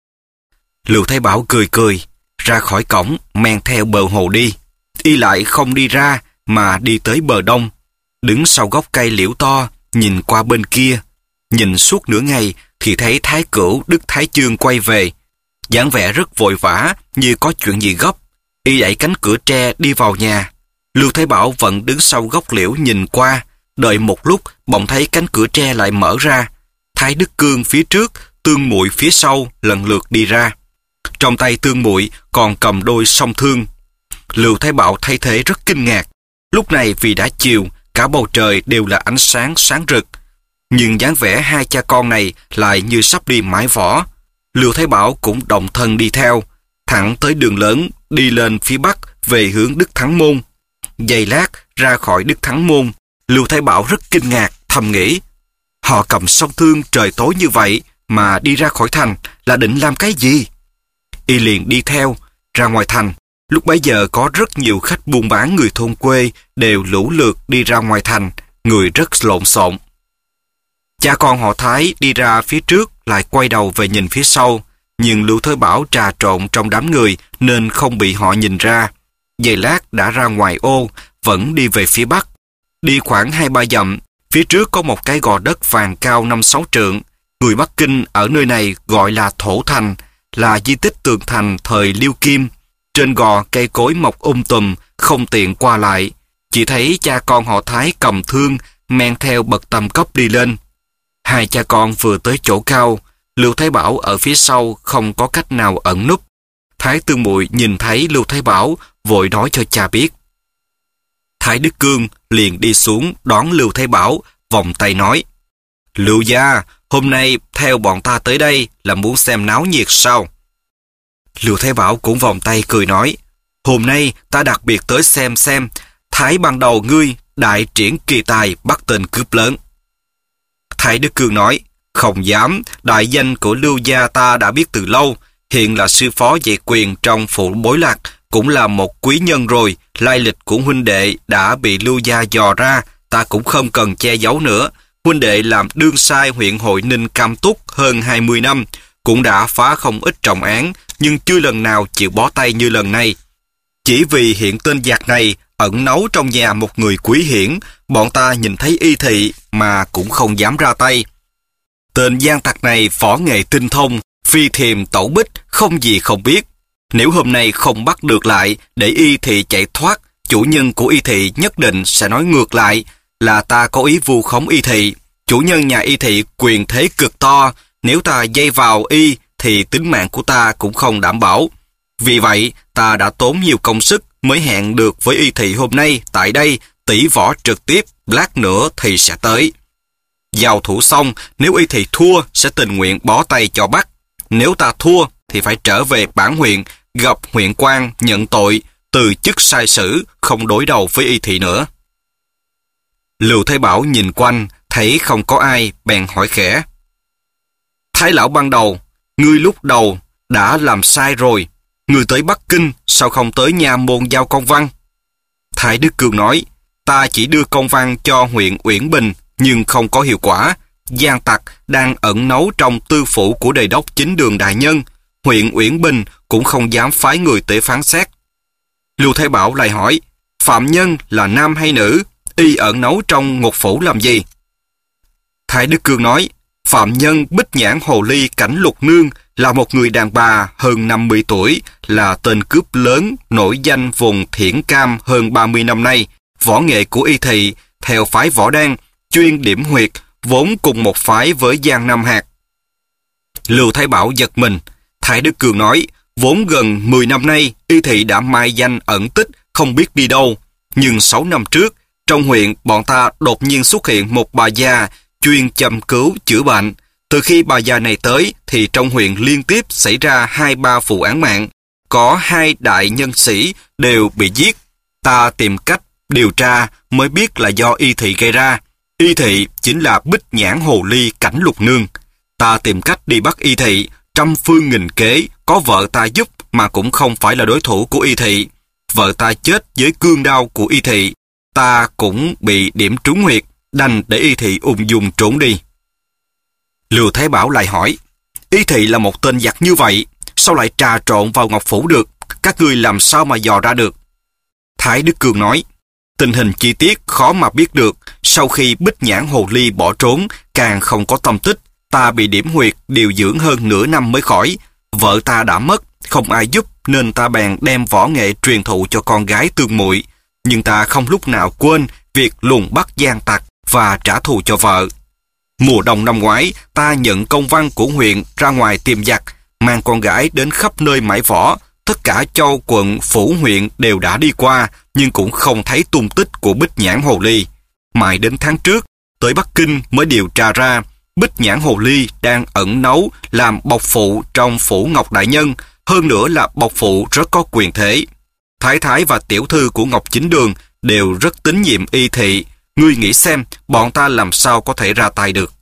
Lưu Thái Bảo cười cười, ra khỏi cổng, men theo bờ hồ đi. Y lại không đi ra, mà đi tới bờ đông, đứng sau gốc cây liễu to, nhìn qua bên kia. Nhìn suốt nửa ngày thì thấy Thái Cửu Đức Thái Chương quay về, dáng vẻ rất vội vã, như có chuyện gì gấp. Y đẩy cánh cửa tre đi vào nhà. Lưu Thái Bảo vẫn đứng sau gốc liễu nhìn qua, đợi một lúc bỗng thấy cánh cửa tre lại mở ra. Thái Đức Cương phía trước, Tương Muội phía sau lần lượt đi ra. Trong tay Tương Muội còn cầm đôi song thương. Lưu Thái Bảo thấy thế rất kinh ngạc. Lúc này vì đã chiều, cả bầu trời đều là ánh sáng sáng rực. Nhưng dáng vẻ hai cha con này lại như sắp đi mái võ. Lưu Thái Bảo cũng động thân đi theo, thẳng tới đường lớn, đi lên phía bắc về hướng Đức Thắng Môn. Giây lát ra khỏi Đức Thắng Môn, Lưu Thái Bảo rất kinh ngạc, thầm nghĩ, họ cầm song thương trời tối như vậy mà đi ra khỏi thành là định làm cái gì? Y liền đi theo, ra ngoài thành. Lúc bấy giờ có rất nhiều khách buôn bán người thôn quê đều lũ lượt đi ra ngoài thành, người rất lộn xộn. Cha con họ Thái đi ra phía trước lại quay đầu về nhìn phía sau, nhưng Lưu Thái Bảo trà trộn trong đám người nên không bị họ nhìn ra. Giây lát đã ra ngoài ô, vẫn đi về phía bắc. Đi khoảng 2-3 dặm, phía trước có một cái gò đất vàng cao 5-6 trượng. Người Bắc Kinh ở nơi này gọi là Thổ Thành, là di tích tường thành thời Liêu Kim. Trên gò cây cối mọc tùm, không tiện qua lại. Chỉ thấy cha con họ Thái cầm thương, men theo bậc tam cấp đi lên. Hai cha con vừa tới chỗ cao, Lưu Thái Bảo ở phía sau không có cách nào ẩn núp. Thái Tương Muội nhìn thấy Lưu Thái Bảo, vội nói cho cha biết. Thái Đức Cương liền đi xuống đón Lưu Thái Bảo, vòng tay nói, Lưu gia, hôm nay theo bọn ta tới đây là muốn xem náo nhiệt sao? Lưu Thái Bảo cũng vòng tay cười nói, hôm nay ta đặc biệt tới xem Thái ban đầu ngươi đại triển kỳ tài bắt tên cướp lớn. Thái Đức Cương nói, không dám, đại danh của Lưu gia ta đã biết từ lâu, hiện là sư phó về quyền trong phủ Bối Lạc, cũng là một quý nhân rồi, lai lịch của huynh đệ đã bị Lưu gia dò ra, ta cũng không cần che giấu nữa. Huynh đệ làm đương sai huyện Hội Ninh Cam Túc hơn 20 năm, cũng đã phá không ít trọng án, nhưng chưa lần nào chịu bó tay như lần này. Chỉ vì hiện tên giặc này ẩn náu trong nhà một người quý hiển, bọn ta nhìn thấy y thị mà cũng không dám ra tay. Tên gian tặc này võ nghệ tinh thông, phi thiềm tẩu bích, không gì không biết. Nếu hôm nay không bắt được lại để y thị chạy thoát, chủ nhân của y thị nhất định sẽ nói ngược lại là ta có ý vu khống y thị. Chủ nhân nhà y thị quyền thế cực to, nếu ta dây vào y thì tính mạng của ta cũng không đảm bảo. Vì vậy, ta đã tốn nhiều công sức mới hẹn được với y thị hôm nay tại đây, tỷ võ trực tiếp, lát nữa thì sẽ tới. Giao thủ xong, nếu y thị thua sẽ tình nguyện bó tay cho bắt. Nếu ta thua thì phải trở về bản huyện, gặp huyện quan nhận tội, từ chức sai sử, không đối đầu với y thị nữa. Lưu Thái Bảo nhìn quanh, thấy không có ai, bèn hỏi khẽ. Thái lão ban đầu, ngươi lúc đầu đã làm sai rồi. Ngươi tới Bắc Kinh, sao không tới nha môn giao công văn? Thái Đức Cương nói, ta chỉ đưa công văn cho huyện Uyển Bình, nhưng không có hiệu quả. Gian tặc đang ẩn náu trong tư phủ của đề đốc chính đường đại nhân. Huyện Uyển Bình cũng không dám phái người tới phán xét. Lưu Thái Bảo lại hỏi, phạm nhân là nam hay nữ? Y ẩn náu trong ngục phủ làm gì? Thái Đức Cương nói, phạm nhân Bích Nhãn Hồ Ly Cảnh Lục Nương là một người đàn bà hơn 50 tuổi, là tên cướp lớn, nổi danh vùng Thiển Cam hơn 30 năm nay. Võ nghệ của y thị, theo phái Võ Đan, chuyên điểm huyệt, vốn cùng một phái với Giang Nam Hạc. Lưu Thái Bảo giật mình. Thái Đức Cương nói, vốn gần 10 năm nay, y thị đã mai danh ẩn tích, không biết đi đâu. Nhưng 6 năm trước, trong huyện bọn ta đột nhiên xuất hiện một bà già chuyên châm cứu chữa bệnh. Từ khi bà già này tới thì trong huyện liên tiếp xảy ra 2-3 vụ án mạng. Có 2 đại nhân sĩ đều bị giết. Ta tìm cách điều tra mới biết là do y thị gây ra. Y thị chính là Bích Nhãn Hồ Ly Cảnh Lục Nương. Ta tìm cách đi bắt y thị, trăm phương nghìn kế, có vợ ta giúp mà cũng không phải là đối thủ của y thị. vợ ta chết với cương đao của Y Thị, ta cũng bị điểm trúng huyệt, đành để Y Thị ung dung trốn đi. Lưu Thái Bảo lại hỏi, Y Thị là một tên giặc như vậy, sao lại trà trộn vào Ngọc Phủ được? Các ngươi làm sao mà dò ra được? Thái Đức Cương nói, tình hình chi tiết khó mà biết được. Sau khi Bích Nhãn Hồ Ly bỏ trốn, càng không có tâm tích. Ta bị điểm huyệt, điều dưỡng hơn nửa năm mới khỏi. Vợ ta đã mất, không ai giúp, nên ta bèn đem võ nghệ truyền thụ cho con gái tương muội. Nhưng ta không lúc nào quên việc lùng bắt gian tặc và trả thù cho vợ. Mùa đông năm ngoái, ta nhận công văn của huyện ra ngoài tìm giặc, mang con gái đến khắp nơi mãi võ. Tất cả châu quận, phủ huyện đều đã đi qua, nhưng cũng không thấy tung tích của Bích Nhãn Hồ Ly. Mãi đến tháng trước, tới Bắc Kinh mới điều tra ra, Bích Nhãn Hồ Ly đang ẩn náu làm bộc phụ trong phủ Ngọc Đại Nhân, hơn nữa là bộc phụ rất có quyền thế. Thái thái và tiểu thư của Ngọc Chính Đường đều rất tín nhiệm Y Thị. Ngươi nghĩ xem, bọn ta làm sao có thể ra tay được?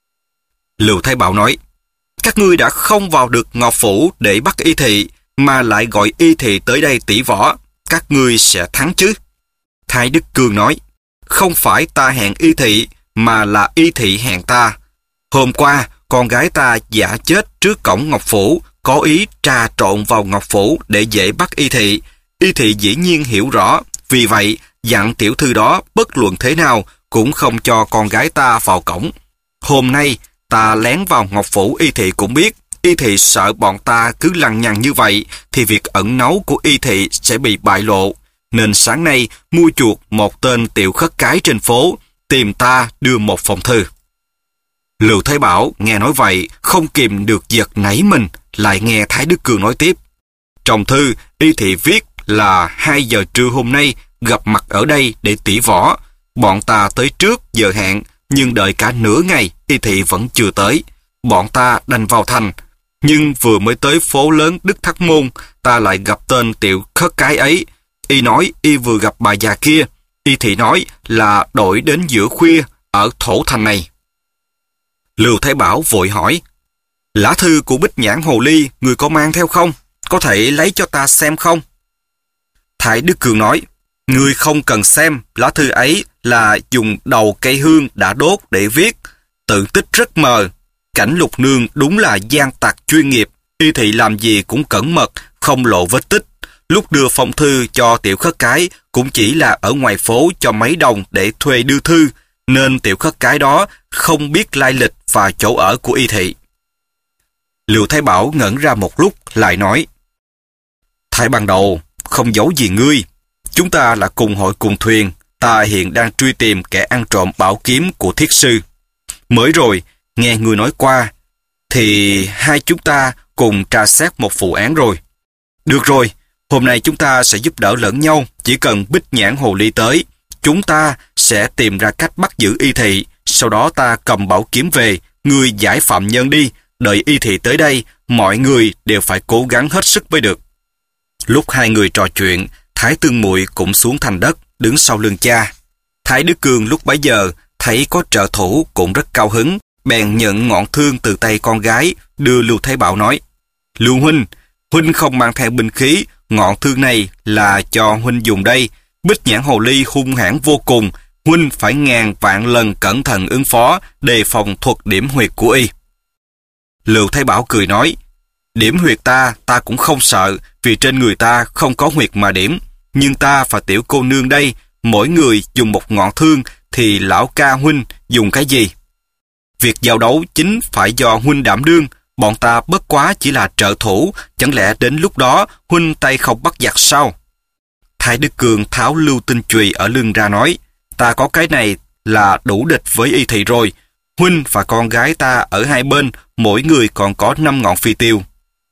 Lưu Thái Bảo nói, các ngươi đã không vào được Ngọc Phủ để bắt Y Thị, mà lại gọi Y Thị tới đây tỷ võ, các ngươi sẽ thắng chứ? Thái Đức Cương nói, không phải ta hẹn Y Thị, mà là Y Thị hẹn ta. Hôm qua, con gái ta giả chết trước cổng Ngọc Phủ, có ý trà trộn vào Ngọc Phủ để dễ bắt Y Thị. Y Thị dĩ nhiên hiểu rõ, vì vậy dặn tiểu thư đó bất luận thế nào cũng không cho con gái ta vào cổng. Hôm nay, ta lén vào Ngọc Phủ, Y Thị cũng biết. Y Thị sợ bọn ta cứ lằng nhằng như vậy thì việc ẩn náu của Y Thị sẽ bị bại lộ, nên sáng nay mua chuộc một tên tiểu khất cái trên phố, tìm ta đưa một phong thư. Lưu Thái Bảo nghe nói vậy không kìm được giật nảy mình, lại nghe Thái Đức Cương nói tiếp. Trong thư, Y Thị viết là 2 giờ trưa hôm nay gặp mặt ở đây để tỷ võ. Bọn ta tới trước giờ hẹn, nhưng đợi cả nửa ngày Y Thị vẫn chưa tới. Bọn ta đành vào thành, nhưng vừa mới tới phố lớn Đức Thắc Môn, ta lại gặp tên tiểu khất cái ấy. Y nói y vừa gặp bà già kia. Y Thị nói là đổi đến giữa khuya ở thổ thành này. Lưu Thái Bảo vội hỏi, lá thư của Bích Nhãn Hồ Ly người có mang theo không? Có thể lấy cho ta xem không? Thái Đức Cương nói, người không cần xem, lá thư ấy là dùng đầu cây hương đã đốt để viết, tự tích rất mờ. Cảnh Lục Nương đúng là gian tặc chuyên nghiệp, Y Thị làm gì cũng cẩn mật, không lộ vết tích. Lúc đưa phong thư cho tiểu khất cái cũng chỉ là ở ngoài phố cho mấy đồng để thuê đưa thư, nên tiểu khất cái đó không biết lai lịch và chỗ ở của Y Thị. Lưu Thái Bảo ngẩn ra một lúc, lại nói, Thái ban đầu, không giấu gì ngươi. Chúng ta là cùng hội cùng thuyền, ta hiện đang truy tìm kẻ ăn trộm bảo kiếm của thiết sư. Mới rồi, nghe ngươi nói qua, thì hai chúng ta cùng tra xét một vụ án rồi. Được rồi, hôm nay chúng ta sẽ giúp đỡ lẫn nhau, chỉ cần Bích Nhãn Hồ Ly tới, chúng ta sẽ tìm ra cách bắt giữ Y Thị, sau đó ta cầm bảo kiếm về, ngươi giải phạm nhân đi, đợi Y Thị tới đây, mọi người đều phải cố gắng hết sức mới được. Lúc hai người trò chuyện, Thái Tương Muội cũng xuống thành đất, đứng sau lưng cha. Thái Đức Cương lúc bấy giờ thấy có trợ thủ cũng rất cao hứng, bèn nhận ngọn thương từ tay con gái, đưa Lưu Thái Bảo nói, Lưu huynh, huynh không mang theo binh khí, ngọn thương này là cho huynh dùng đây. Bích Nhãn Hồ Ly hung hãn vô cùng, huynh phải ngàn vạn lần cẩn thận ứng phó, đề phòng thuật điểm huyệt của y. Lưu Thái Bảo cười nói, điểm huyệt ta cũng không sợ, vì trên người ta không có huyệt mà điểm. Nhưng ta và tiểu cô nương đây, mỗi người dùng một ngọn thương, thì lão ca huynh dùng cái gì? Việc giao đấu chính phải do huynh đảm đương, bọn ta bất quá chỉ là trợ thủ, chẳng lẽ đến lúc đó huynh tay không bắt giặc sao? Thái Đức Cương tháo lưu tinh chùy ở lưng ra nói, ta có cái này là đủ địch với Y Thị rồi. Huynh và con gái ta ở hai bên, mỗi người còn có 5 ngọn phi tiêu.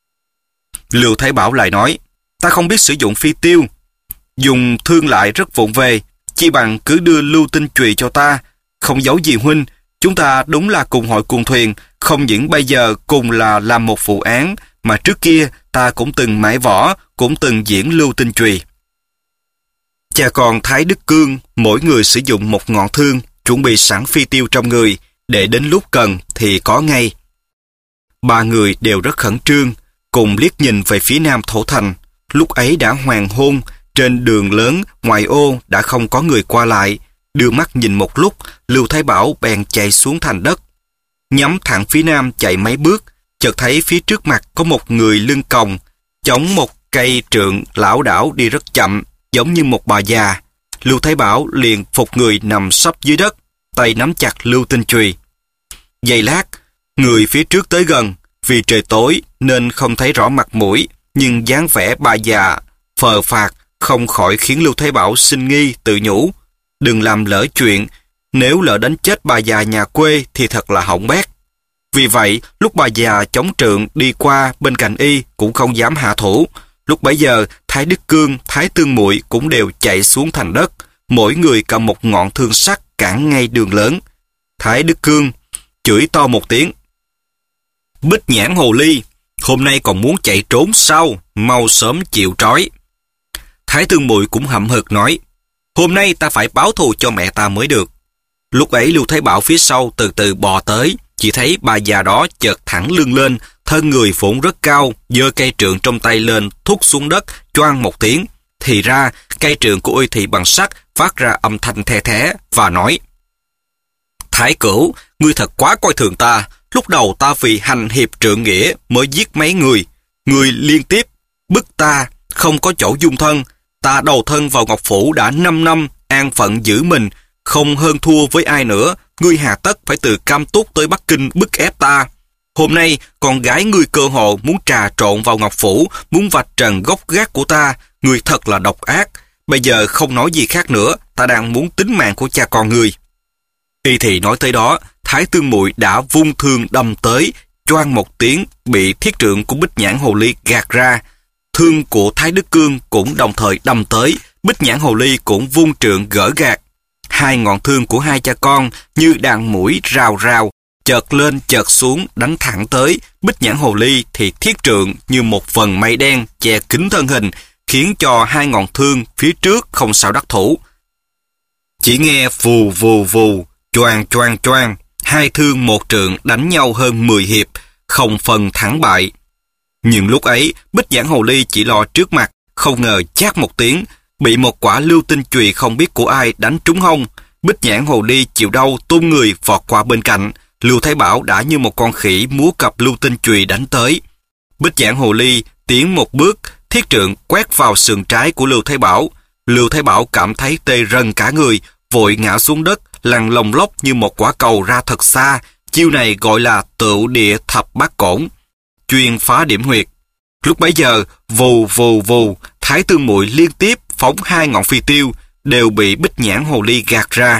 Lưu Thái Bảo lại nói, ta không biết sử dụng phi tiêu, dùng thương lại rất vụng về, chi bằng cứ đưa lưu tinh chùy cho ta. Không giấu gì huynh, chúng ta đúng là cùng hội cùng thuyền, không những bây giờ cùng là làm một vụ án, mà trước kia ta cũng từng mãi võ, cũng từng diễn lưu tinh chùy. Cha con Thái Đức Cương, mỗi người sử dụng một ngọn thương, chuẩn bị sẵn phi tiêu trong người, để đến lúc cần thì có ngay. Ba người đều rất khẩn trương, cùng liếc nhìn về phía nam thổ thành. Lúc ấy đã hoàng hôn, Trên đường lớn, ngoài ô đã không có người qua lại. Đưa mắt nhìn một lúc, Lưu Thái Bảo bèn chạy xuống thành đất. Nhắm thẳng phía nam chạy mấy bước, chợt thấy phía trước mặt có một người lưng còng, chống một cây trượng lảo đảo đi rất chậm, giống như một bà già. Lưu Thái Bảo liền phục người nằm sấp dưới đất, tay nắm chặt lưu tinh chùy. Giây lát, người phía trước tới gần, vì trời tối nên không thấy rõ mặt mũi, nhưng dáng vẻ bà già phờ phạc không khỏi khiến Lưu Thái Bảo sinh nghi tự nhủ. Đừng làm lỡ chuyện, nếu lỡ đánh chết bà già nhà quê thì thật là hỏng bét. Vì vậy, lúc bà già chống trượng đi qua bên cạnh y cũng không dám hạ thủ. Lúc bấy giờ, Thái Đức Cương, Thái Tương Muội cũng đều chạy xuống thành đất, mỗi người cầm một ngọn thương sắt cản ngay đường lớn. Thái Đức Cương chửi to một tiếng: Bích Nhãn hồ ly, hôm nay còn muốn chạy trốn sao? Mau sớm chịu trói. Thái Tương Muội cũng hậm hực nói: Hôm nay ta phải báo thù cho mẹ ta mới được. Lúc ấy Lưu Thái Bảo phía sau từ từ bò tới, chỉ thấy bà già đó chợt thẳng lưng lên, thân người phụng rất cao, giơ cây trượng trong tay lên, thúc xuống đất, choang một tiếng. Thì ra, cây trượng của Uy Thị bằng sắt phát ra âm thanh the thé và nói: Thái Cửu, ngươi thật quá coi thường ta. Lúc đầu ta vì hành hiệp trượng nghĩa mới giết mấy người. Ngươi liên tiếp bức ta không có chỗ dung thân. Ta đầu thân vào Ngọc Phủ đã 5 năm, an phận giữ mình, không hơn thua với ai nữa. Ngươi hà tất phải từ Cam Túc tới Bắc Kinh bức ép ta. Hôm nay, con gái ngươi cơ hồ muốn trà trộn vào Ngọc Phủ, muốn vạch trần gốc gác của ta. Ngươi thật là độc ác. Bây giờ không nói gì khác nữa, ta đang muốn tính mạng của cha con ngươi. Y Thị nói tới đó, Thái Tương Muội đã vung thương đâm tới, choang một tiếng, bị thiết trượng của Bích Nhãn hồ ly gạt ra. Thương của Thái Đức Cương cũng đồng thời đâm tới, Bích Nhãn hồ ly cũng vung trượng gỡ gạt. Hai ngọn thương của hai cha con như đàn muỗi rào rào, chợt lên chợt xuống đánh thẳng tới. Bích Nhãn hồ ly thì thiết trượng như một vầng mây đen che kín thân hình, khiến cho hai ngọn thương phía trước không sao đắc thủ. Chỉ nghe vù vù vù, choang choang choang, hai thương một trượng đánh nhau hơn 10 hiệp, không phân thắng bại. Nhưng lúc ấy, Bích Nhãn hồ ly chỉ lo trước mặt, không ngờ chát một tiếng, bị một quả lưu tinh chùy không biết của ai đánh trúng hông. Bích Nhãn hồ ly chịu đau tung người vọt qua bên cạnh. Lưu Thái Bảo đã như một con khỉ múa cặp lưu tinh chùy đánh tới. Bích Nhãn hồ ly tiến một bước, thiết trượng quét vào sườn trái của Lưu Thái Bảo. Lưu Thái Bảo cảm thấy tê rần cả người, vội ngã xuống đất, lăn lồng lóc như một quả cầu ra thật xa. Chiêu này gọi là Tựu Địa Thập Bát Cổn, chuyên phá điểm huyệt. Lúc bấy giờ, vù vù vù, Thái Tương Muội liên tiếp phóng hai ngọn phi tiêu, đều bị Bích Nhãn hồ ly gạt ra.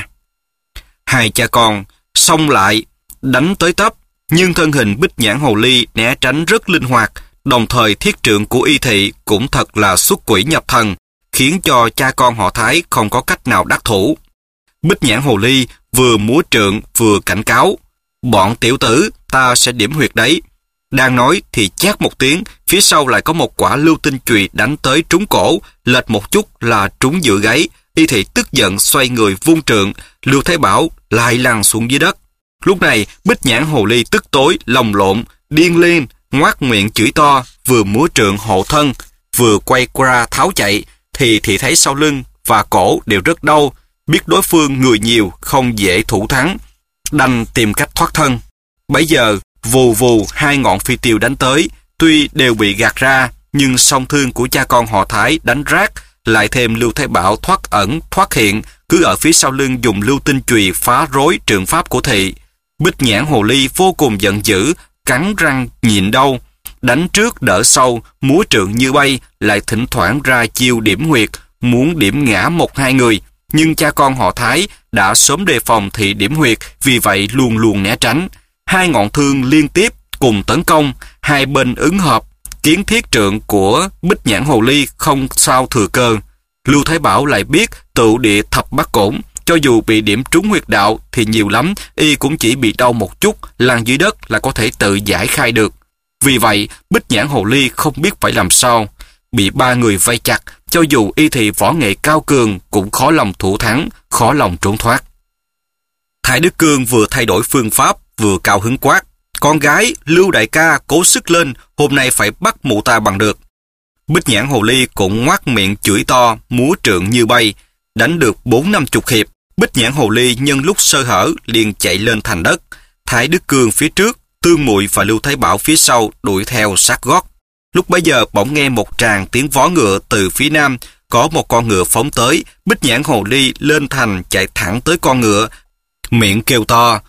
Hai cha con xông lại, đánh tới tấp, nhưng thân hình Bích Nhãn hồ ly né tránh rất linh hoạt, đồng thời thiết trượng của Y Thị cũng thật là xuất quỷ nhập thần, khiến cho cha con họ Thái không có cách nào đắc thủ. Bích Nhãn hồ ly vừa múa trượng vừa cảnh cáo: Bọn tiểu tử, ta sẽ điểm huyệt đấy. Đang nói thì chát một tiếng, phía sau lại có một quả lưu tinh chùy đánh tới trúng cổ, lệch một chút là trúng giữa gáy. Y Thị tức giận xoay người vung trượng, Lưu Thái Bảo lại lăn xuống dưới đất. Lúc này Bích Nhãn hồ ly tức tối lồng lộn, điên lên, ngoác miệng chửi to, vừa múa trượng hộ thân, vừa quay qua tháo chạy, thì thị thấy sau lưng và cổ đều rất đau, biết đối phương người nhiều không dễ thủ thắng, đành tìm cách thoát thân. Bấy giờ vù vù hai ngọn phi tiêu đánh tới, tuy đều bị gạt ra, nhưng song thương của cha con họ Thái đánh rác, lại thêm Lưu Thái Bảo thoát ẩn thoát hiện, cứ ở phía sau lưng dùng lưu tinh chùy phá rối trượng pháp của thị. Bích Nhãn hồ ly vô cùng giận dữ, cắn răng nhịn đau, đánh trước đỡ sau, múa trượng như bay, lại thỉnh thoảng ra chiêu điểm huyệt, muốn điểm ngã một hai người. Nhưng cha con họ Thái đã sớm đề phòng thị điểm huyệt, vì vậy luôn luôn né tránh. Hai ngọn thương liên tiếp cùng tấn công, hai bên ứng hợp, kiến thiết trượng của Bích Nhãn hồ ly không sao thừa cơ. Lưu Thái Bảo lại biết Tựu Địa Thập Bát Cổn, cho dù bị điểm trúng huyệt đạo thì nhiều lắm, y cũng chỉ bị đau một chút, lăn dưới đất là có thể tự giải khai được. Vì vậy, Bích Nhãn hồ ly không biết phải làm sao. Bị ba người vây chặt, cho dù Y Thị võ nghệ cao cường cũng khó lòng thủ thắng, khó lòng trốn thoát. Thái Đức Cương vừa thay đổi phương pháp, vừa cao hứng quát: Con gái, Lưu đại ca cố sức lên, hôm nay phải bắt mụ ta bằng được. Bích Nhãn Hồ Ly cũng ngoác miệng chửi to, múa trượng như bay, đánh được 40-50 hiệp. Bích Nhãn Hồ Ly nhân lúc sơ hở liền chạy lên thành đất. Thái Đức Cương phía trước, Tương Mụi và Lưu Thái Bảo phía sau đuổi theo sát gót. Lúc bấy giờ bỗng nghe một tràng tiếng vó ngựa từ phía nam, có một con ngựa phóng tới. Bích Nhãn Hồ Ly lên thành chạy thẳng tới con ngựa, miệng kêu to: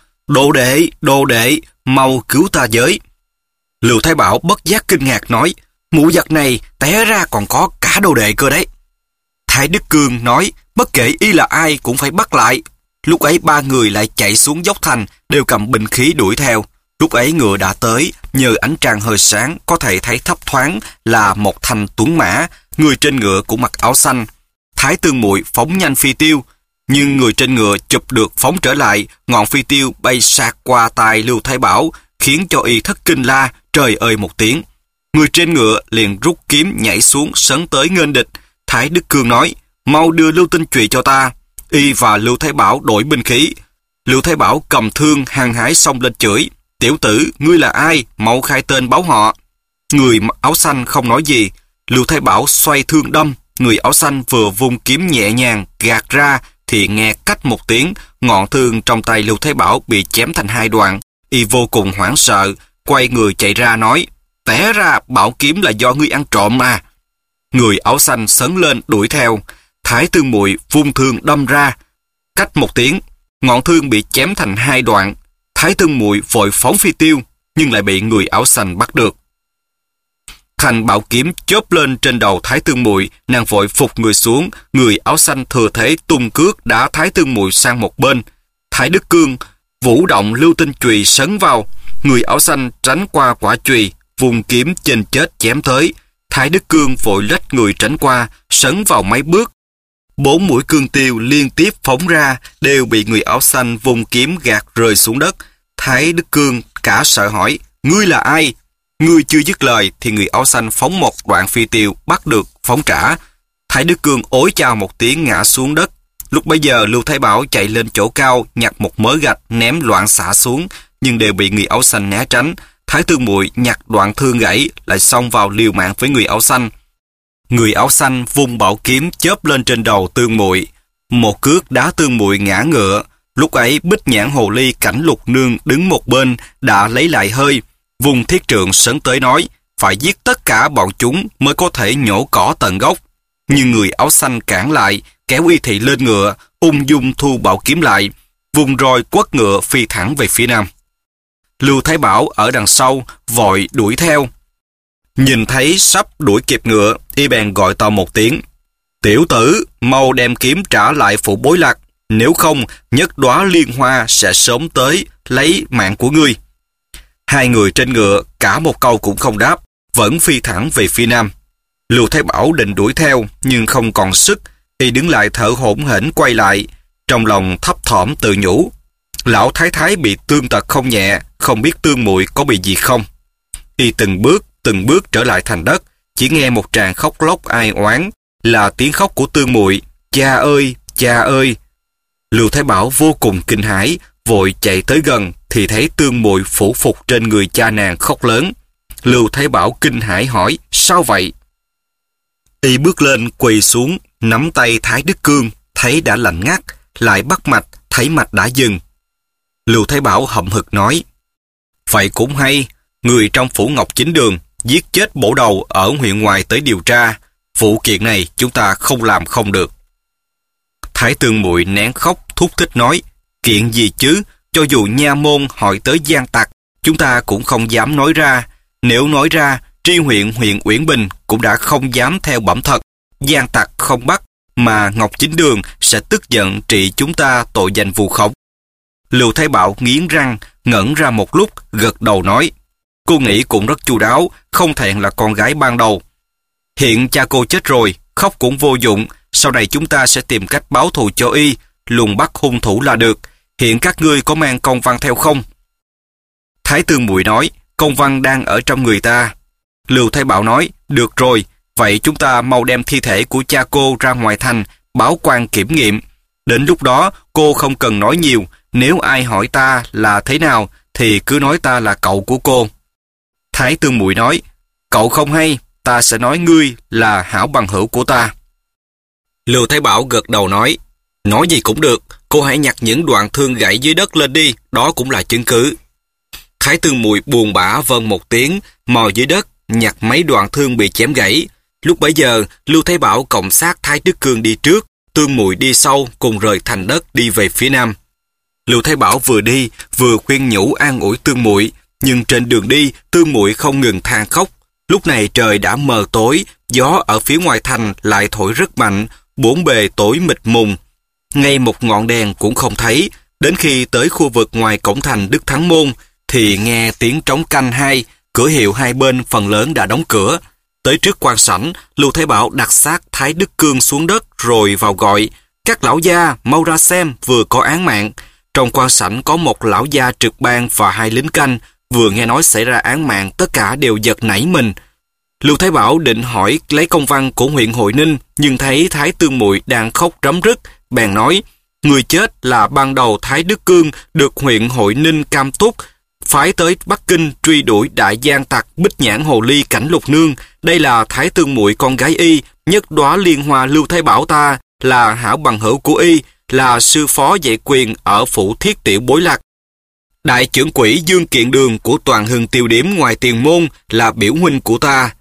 đồ đệ, mau cứu ta với. Lưu Thái Bảo bất giác kinh ngạc nói: mụ giặc này té ra còn có cả đồ đệ cơ đấy. Thái Đức Cương nói: bất kể y là ai cũng phải bắt lại. Lúc ấy 3 người lại chạy xuống dốc thành, đều cầm binh khí đuổi theo. Lúc ấy ngựa đã tới, nhờ ánh trăng hơi sáng có thể thấy thấp thoáng là một thanh tuấn mã, người trên ngựa cũng mặc áo xanh. Thái Tương Mụi phóng nhanh phi tiêu, nhưng người trên ngựa chụp được phóng trở lại, ngọn phi tiêu bay sạc qua tai Lưu Thái Bảo, khiến cho y thất kinh la trời ơi một tiếng. Người trên ngựa liền rút kiếm nhảy xuống sấn tới nghênh địch. Thái Đức Cương nói: mau đưa Lưu Tinh Trùy cho ta. Y và Lưu Thái Bảo đổi binh khí. Lưu Thái Bảo cầm thương hăng hái xông lên chửi: tiểu tử, ngươi là ai, mau khai tên báo họ. Người áo xanh không nói gì. Lưu Thái Bảo xoay thương đâm. Người áo xanh vừa vung kiếm nhẹ nhàng gạt ra thì nghe cách một tiếng, ngọn thương trong tay Lưu Thái Bảo bị chém thành 2 đoạn. Y vô cùng hoảng sợ, quay người chạy ra nói: té ra bảo kiếm là do ngươi ăn trộm à. Người áo xanh sấn lên đuổi theo. Thái Tương Mụi vung thương đâm ra, cách một tiếng, ngọn thương bị chém thành 2 đoạn. Thái Tương Mụi vội phóng phi tiêu, nhưng lại bị người áo xanh bắt được. Thành bảo kiếm chớp lên trên đầu Thái Tương Mụi, nàng vội phục người xuống. Người áo xanh thừa thế tung cước đá Thái Tương Mụi sang một bên. Thái Đức Cương vũ động Lưu Tinh Trùy sấn vào. Người áo xanh tránh qua quả chùy, vùng kiếm chênh chết chém tới. Thái Đức Cương vội lách người tránh qua, sấn vào mấy bước. 4 mũi cương tiêu liên tiếp phóng ra, đều bị người áo xanh vùng kiếm gạt rơi xuống đất. Thái Đức Cương cả sợ hỏi: ngươi là ai? Ngươi chưa dứt lời thì người áo xanh phóng một đoạn phi tiêu bắt được phóng trả. Thái Đức Cương ối chao một tiếng ngã xuống đất. Lúc bấy giờ Lưu Thái Bảo chạy lên chỗ cao, nhặt một mớ gạch ném loạn xạ xuống, nhưng đều bị người áo xanh né tránh. Thái Tương Mụi nhặt đoạn thương gãy, lại xông vào liều mạng với người áo xanh. Người áo xanh vung bảo kiếm chớp lên trên đầu Tương Mụi, một cước đá Tương Mụi ngã ngựa. Lúc ấy Bích Nhãn Hồ Ly Cảnh Lục Nương đứng một bên đã lấy lại hơi, vùng thiết trượng sấn tới nói: phải giết tất cả bọn chúng mới có thể nhổ cỏ tận gốc. Nhưng người áo xanh cản lại, kéo y thị lên ngựa, ung dung thu bảo kiếm lại, vùng roi quất ngựa phi thẳng về phía nam. Lưu Thái Bảo ở đằng sau vội đuổi theo. Nhìn thấy sắp đuổi kịp ngựa, y bèn gọi to một tiếng: tiểu tử, mau đem kiếm trả lại phủ Bối Lạc, nếu không nhất đóa liên hoa sẽ sớm tới lấy mạng của ngươi. 2 người trên ngựa cả một câu cũng không đáp, vẫn phi thẳng về phía nam. Lưu Thái Bảo định đuổi theo nhưng không còn sức, y đứng lại thở hổn hển quay lại, trong lòng thấp thỏm tự nhủ: lão thái thái bị thương tật không nhẹ, không biết Tương Mụi có bị gì không. Y từng bước trở lại thành đất, chỉ nghe một tràng khóc lóc ai oán, là tiếng khóc của Tương Mụi: cha ơi, cha ơi. Lưu Thái Bảo vô cùng kinh hãi, vội chạy tới gần thì thấy Tương Mụi phủ phục trên người cha nàng khóc lớn. Lưu Thái Bảo kinh hãi hỏi: sao vậy? Y bước lên quỳ xuống, nắm tay Thái Đức Cương, thấy đã lạnh ngắt, lại bắt mạch, thấy mạch đã dừng. Lưu Thái Bảo hậm hực nói: vậy cũng hay, người trong phủ Ngọc Chính Đường giết chết bổ đầu ở huyện ngoài tới điều tra, vụ kiện này chúng ta không làm không được. Thái Tương Mụi nén khóc thúc thích nói: kiện gì chứ, cho dù nha môn hỏi tới gian tặc, chúng ta cũng không dám nói ra. Nếu nói ra, tri huyện Uyển Bình cũng đã không dám theo bẩm thật. Gian tặc không bắt, mà Ngọc Chính Đường sẽ tức giận trị chúng ta tội danh vu khống. Lưu Thái Bảo nghiến răng, ngẩn ra một lúc, gật đầu nói: cô nghĩ cũng rất chu đáo, không thẹn là con gái ban đầu. Hiện cha cô chết rồi, khóc cũng vô dụng, sau này chúng ta sẽ tìm cách báo thù cho y, lùng bắt hung thủ là được. Hiện các ngươi có mang công văn theo không? Thái Tương Mụi nói: công văn đang ở trong người ta. Lưu Thái Bảo nói: được rồi, vậy chúng ta mau đem thi thể của cha cô ra ngoài thành, báo quan kiểm nghiệm. Đến lúc đó cô không cần nói nhiều, nếu ai hỏi ta là thế nào thì cứ nói ta là cậu của cô. Thái Tương Mụi nói: cậu không hay, ta sẽ nói ngươi là hảo bằng hữu của ta. Lưu Thái Bảo gật đầu nói gì cũng được, cô hãy nhặt những đoạn thương gãy dưới đất lên đi, đó cũng là chứng cứ. Thái Tương Mùi buồn bã vâng một tiếng, mò dưới đất, nhặt mấy đoạn thương bị chém gãy. Lúc bấy giờ, Lưu Thái Bảo cộng sát Thái Đức Cương đi trước, Tương Mùi đi sau, cùng rời thành đất đi về phía nam. Lưu Thái Bảo vừa đi, vừa khuyên nhủ an ủi Tương Mùi, nhưng trên đường đi, Tương Mùi không ngừng than khóc. Lúc này trời đã mờ tối, gió ở phía ngoài thành lại thổi rất mạnh, bốn bề tối mịt mùng. Ngay một ngọn đèn cũng không thấy. Đến khi tới khu vực ngoài cổng thành Đức Thắng Môn, thì nghe tiếng trống canh hai, cửa hiệu hai bên phần lớn đã đóng cửa. Tới trước quan sảnh, Lưu Thái Bảo đặt xác Thái Đức Cương xuống đất rồi vào gọi: các lão gia mau ra xem, vừa có án mạng. Trong quan sảnh có một lão gia trực ban và hai lính canh, vừa nghe nói xảy ra án mạng, tất cả đều giật nảy mình. Lưu Thái Bảo định hỏi lấy công văn của huyện Hội Ninh, nhưng thấy Thái Tương Mùi đang khóc rấm rứt, bèn nói: người chết là ban đầu Thái Đức Cương được huyện Hội Ninh cam túc phái tới Bắc Kinh truy đuổi đại gian tặc Bích Nhãn Hồ Ly Cảnh Lục Nương. Đây là Thái Tương Mùi con gái y, nhất đóa liên hoa Lưu Thái Bảo ta, là hảo bằng hữu của y, là sư phó dạy quyền ở phủ Thiết Tiểu Bối Lạc. Đại trưởng quỹ Dương Kiện Đường của Toàn Hưng Tiêu Điếm ngoài Tiền Môn là biểu huynh của ta.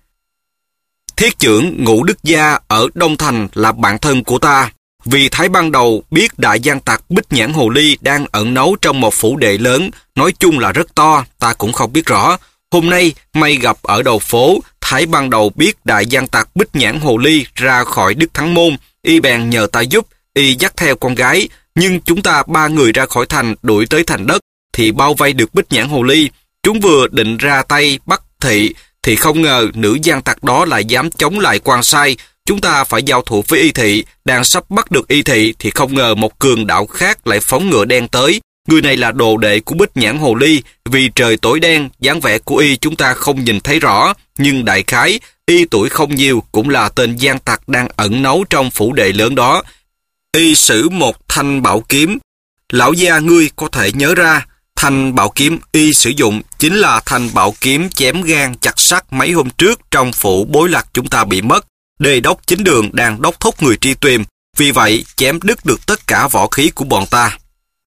Thiết trưởng Ngũ Đức Gia ở Đông Thành là bạn thân của ta. Vì Thái ban đầu biết đại gian tặc Bích Nhãn Hồ Ly đang ẩn náu trong một phủ đệ lớn, nói chung là rất to, ta cũng không biết rõ. Hôm nay may gặp ở đầu phố, Thái ban đầu biết đại gian tặc Bích Nhãn Hồ Ly ra khỏi Đức Thắng Môn, y bèn nhờ ta giúp, y dắt theo con gái, nhưng chúng ta ba người ra khỏi thành đuổi tới thành đất thì bao vây được Bích Nhãn Hồ Ly. Chúng vừa định ra tay bắt thị thì không ngờ nữ gian tặc đó lại dám chống lại quan sai. Chúng ta phải giao thủ với y thị, đang sắp bắt được y thị thì không ngờ một cường đạo khác lại phóng ngựa đen tới. Người này là đồ đệ của Bích Nhãn Hồ Ly, vì trời tối đen, dáng vẻ của y chúng ta không nhìn thấy rõ, nhưng đại khái y tuổi không nhiều, cũng là tên gian tặc đang ẩn náu trong phủ đệ lớn đó. Y sử một thanh bảo kiếm. Lão gia ngươi có thể nhớ ra, thanh bảo kiếm y sử dụng chính là thanh bảo kiếm chém gan chặt sắt mấy hôm trước trong phủ Bối Lạc chúng ta bị mất. Đề đốc chính đường đang đốc thúc người tri tuyền, vì vậy chém đứt được tất cả võ khí của bọn ta.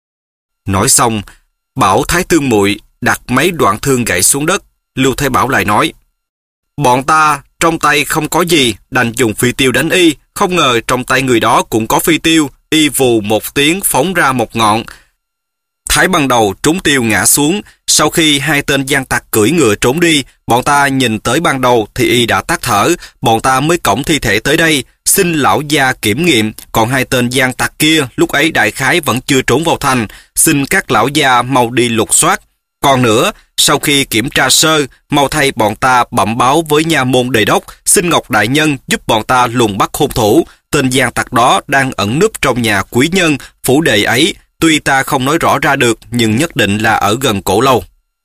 Nói xong, bảo Thái Tương Mùi đặt mấy đoạn thương gãy xuống đất. Lưu Thái Bảo lại nói: bọn ta trong tay không có gì, đành dùng phi tiêu đánh y. Không ngờ trong tay người đó cũng có phi tiêu, y vù một tiếng phóng ra một ngọn. Thái ban đầu trúng tiêu ngã xuống. Sau khi hai tên gian tặc cưỡi ngựa trốn đi, bọn ta nhìn tới ban đầu thì y đã tắt thở. Bọn ta mới cõng thi thể tới đây, xin lão gia kiểm nghiệm. Còn hai tên gian tặc kia lúc ấy đại khái vẫn chưa trốn vào thành, xin các lão gia mau đi lục soát. Còn nữa, sau khi kiểm tra sơ, mau thay bọn ta bẩm báo với nha môn đề đốc, xin Ngọc đại nhân giúp bọn ta lùng bắt hung thủ. Tên gian tặc đó đang ẩn núp trong nhà quý nhân phủ đệ ấy, tuy ta không nói rõ ra được, nhưng nhất định là ở gần cổ lâu.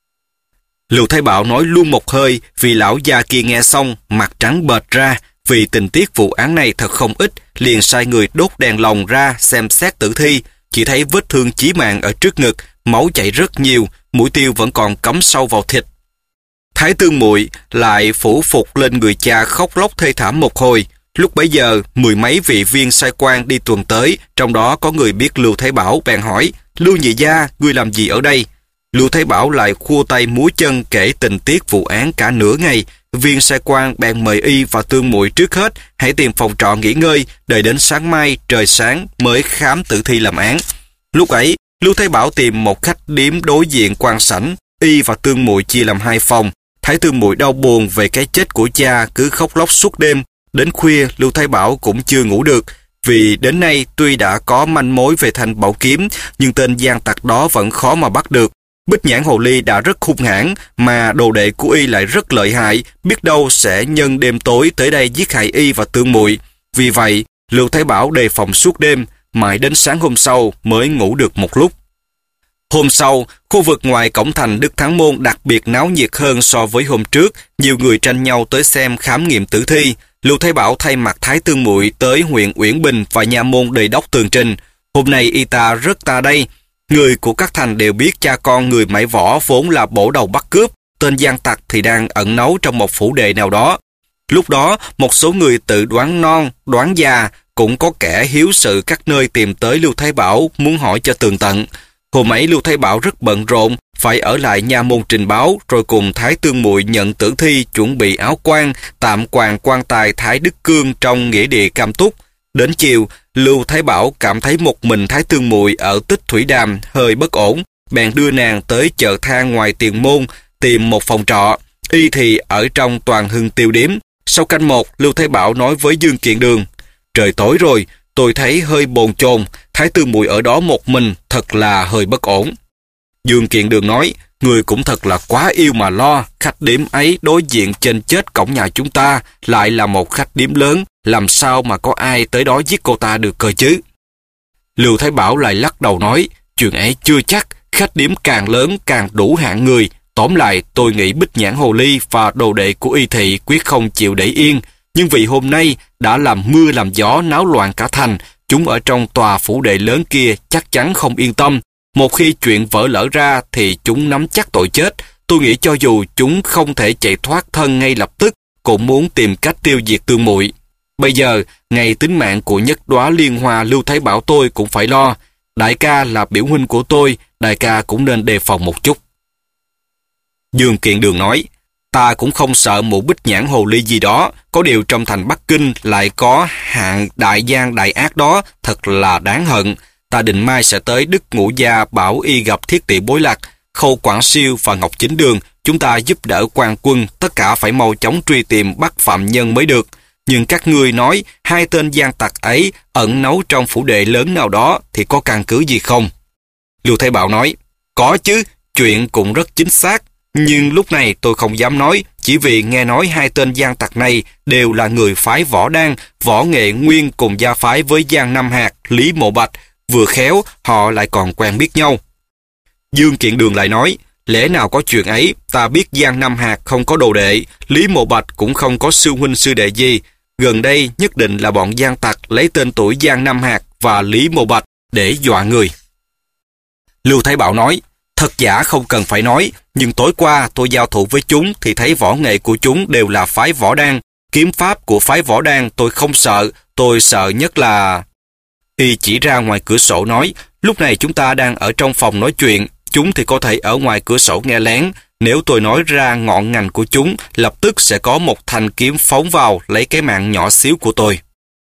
Lưu Thái Bảo nói luôn một hơi, vì lão già kia nghe xong mặt trắng bệch ra, vì tình tiết vụ án này thật không ít, liền sai người đốt đèn lồng ra xem xét tử thi. Chỉ thấy vết thương chí mạng ở trước ngực, máu chảy rất nhiều, mũi tiêu vẫn còn cắm sâu vào thịt. Thái Tương Mùi lại phủ phục lên người cha khóc lóc thê thảm một hồi. Lúc bấy giờ, mười mấy vị viên sai quan đi tuần tới, trong đó có người biết Lưu Thái Bảo, bèn hỏi: Lưu nhị gia, ngươi làm gì ở đây? Lưu Thái Bảo lại khua tay múa chân kể tình tiết vụ án cả nửa ngày. Viên sai quan bèn mời y và Tương Mùi trước hết hãy tìm phòng trọ nghỉ ngơi, đợi đến sáng mai trời sáng mới khám tử thi làm án. Lúc ấy, Lưu Thái Bảo tìm một khách điếm đối diện quan sảnh, y và Tương Mùi chia làm hai phòng. Thái Tương Mùi đau buồn về cái chết của cha, cứ khóc lóc suốt đêm. Đến khuya, Lưu Thái Bảo cũng chưa ngủ được, vì đến nay tuy đã có manh mối về thanh bảo kiếm, nhưng tên gian tặc đó vẫn khó mà bắt được. Bích Nhãn Hồ Ly đã rất hung hãn, mà đồ đệ của y lại rất lợi hại, biết đâu sẽ nhân đêm tối tới đây giết hại y và Tương Mùi. Vì vậy, Lưu Thái Bảo đề phòng suốt đêm, mãi đến sáng hôm sau mới ngủ được một lúc. Hôm sau, khu vực ngoài cổng thành Đức Thắng Môn đặc biệt náo nhiệt hơn so với hôm trước, nhiều người tranh nhau tới xem khám nghiệm tử thi. Lưu Thái Bảo thay mặt Thái Tương Mùi tới huyện Uyển Bình và nha môn đề đốc tường trình. Hôm nay y ta rất ta đây. Người của các thành đều biết cha con người Mãi Võ vốn là bổ đầu bắt cướp, tên gian tặc thì đang ẩn náu trong một phủ đệ nào đó. Lúc đó, một số người tự đoán non, đoán già, cũng có kẻ hiếu sự các nơi tìm tới Lưu Thái Bảo muốn hỏi cho tường tận. Hôm ấy Lưu Thái Bảo rất bận rộn, phải ở lại nha môn trình báo, rồi cùng Thái Tương Muội nhận tử thi, chuẩn bị áo quan, tạm quàng quan tài Thái Đức Cương trong nghĩa địa Cam Túc. Đến chiều, Lưu Thái Bảo cảm thấy một mình Thái Tương Muội ở Tích Thủy Đàm hơi bất ổn, bèn đưa nàng tới chợ than ngoài tiền môn tìm một phòng trọ. Y thì ở trong Toàn Hưng Tiêu Điếm. Sau canh một, Lưu Thái Bảo nói với Dương Kiện Đường: trời tối rồi, tôi thấy hơi bồn chồn, Thái Tương Muội ở đó một mình, thật là hơi bất ổn. Dương Kiện Đường nói: người cũng thật là quá yêu mà lo, khách điếm ấy đối diện trên chết cổng nhà chúng ta, lại là một khách điếm lớn, làm sao mà có ai tới đó giết cô ta được cơ chứ? Lưu Thái Bảo lại lắc đầu nói: chuyện ấy chưa chắc, khách điếm càng lớn càng đủ hạng người. Tóm lại, tôi nghĩ Bích Nhãn Hồ Ly và đồ đệ của Y Thị quyết không chịu để yên, nhưng vì hôm nay đã làm mưa làm gió náo loạn cả thành, chúng ở trong tòa phủ đệ lớn kia chắc chắn không yên tâm. Một khi chuyện vỡ lỡ ra thì chúng nắm chắc tội chết. Tôi nghĩ cho dù chúng không thể chạy thoát thân ngay lập tức, cũng muốn tìm cách tiêu diệt Tương Muội. Bây giờ, ngày tính mạng của Nhất Đóa Liên Hoa Lưu Thái Bảo tôi cũng phải lo. Đại ca là biểu huynh của tôi, đại ca cũng nên đề phòng một chút. Dương Kiện Đường nói: ta cũng không sợ mụ Bích Nhãn Hồ Ly gì đó, có điều trong thành Bắc Kinh lại có hạng đại gian đại ác đó, thật là đáng hận. Ta định mai sẽ tới Đức Ngũ Gia bảo y gặp Thiết Tỵ Bối Lạc, Khâu Quảng Siêu và Ngọc Chính Đường, chúng ta giúp đỡ quan quân, tất cả phải mau chóng truy tìm bắt phạm nhân mới được. Nhưng các ngươi nói hai tên gian tặc ấy ẩn náu trong phủ đệ lớn nào đó thì có căn cứ gì không? Lưu Thái Bảo nói: có chứ, chuyện cũng rất chính xác. Nhưng lúc này tôi không dám nói, chỉ vì nghe nói hai tên gian tặc này đều là người phái Võ Đan, Võ Nghệ Nguyên cùng gia phái với Giang Nam Hạc, Lý Mộ Bạch, vừa khéo họ lại còn quen biết nhau. Dương Kiện Đường lại nói: lẽ nào có chuyện ấy, ta biết Giang Nam Hạc không có đồ đệ, Lý Mộ Bạch cũng không có sư huynh sư đệ gì. Gần đây nhất định là bọn gian tặc lấy tên tuổi Giang Nam Hạc và Lý Mộ Bạch để dọa người. Lưu Thái Bảo nói: thật giả không cần phải nói, nhưng tối qua tôi giao thủ với chúng thì thấy võ nghệ của chúng đều là phái Võ Đan. Kiếm pháp của phái Võ Đan tôi không sợ, tôi sợ nhất là... Y chỉ ra ngoài cửa sổ nói: lúc này chúng ta đang ở trong phòng nói chuyện, chúng thì có thể ở ngoài cửa sổ nghe lén. Nếu tôi nói ra ngọn ngành của chúng, lập tức sẽ có một thanh kiếm phóng vào lấy cái mạng nhỏ xíu của tôi.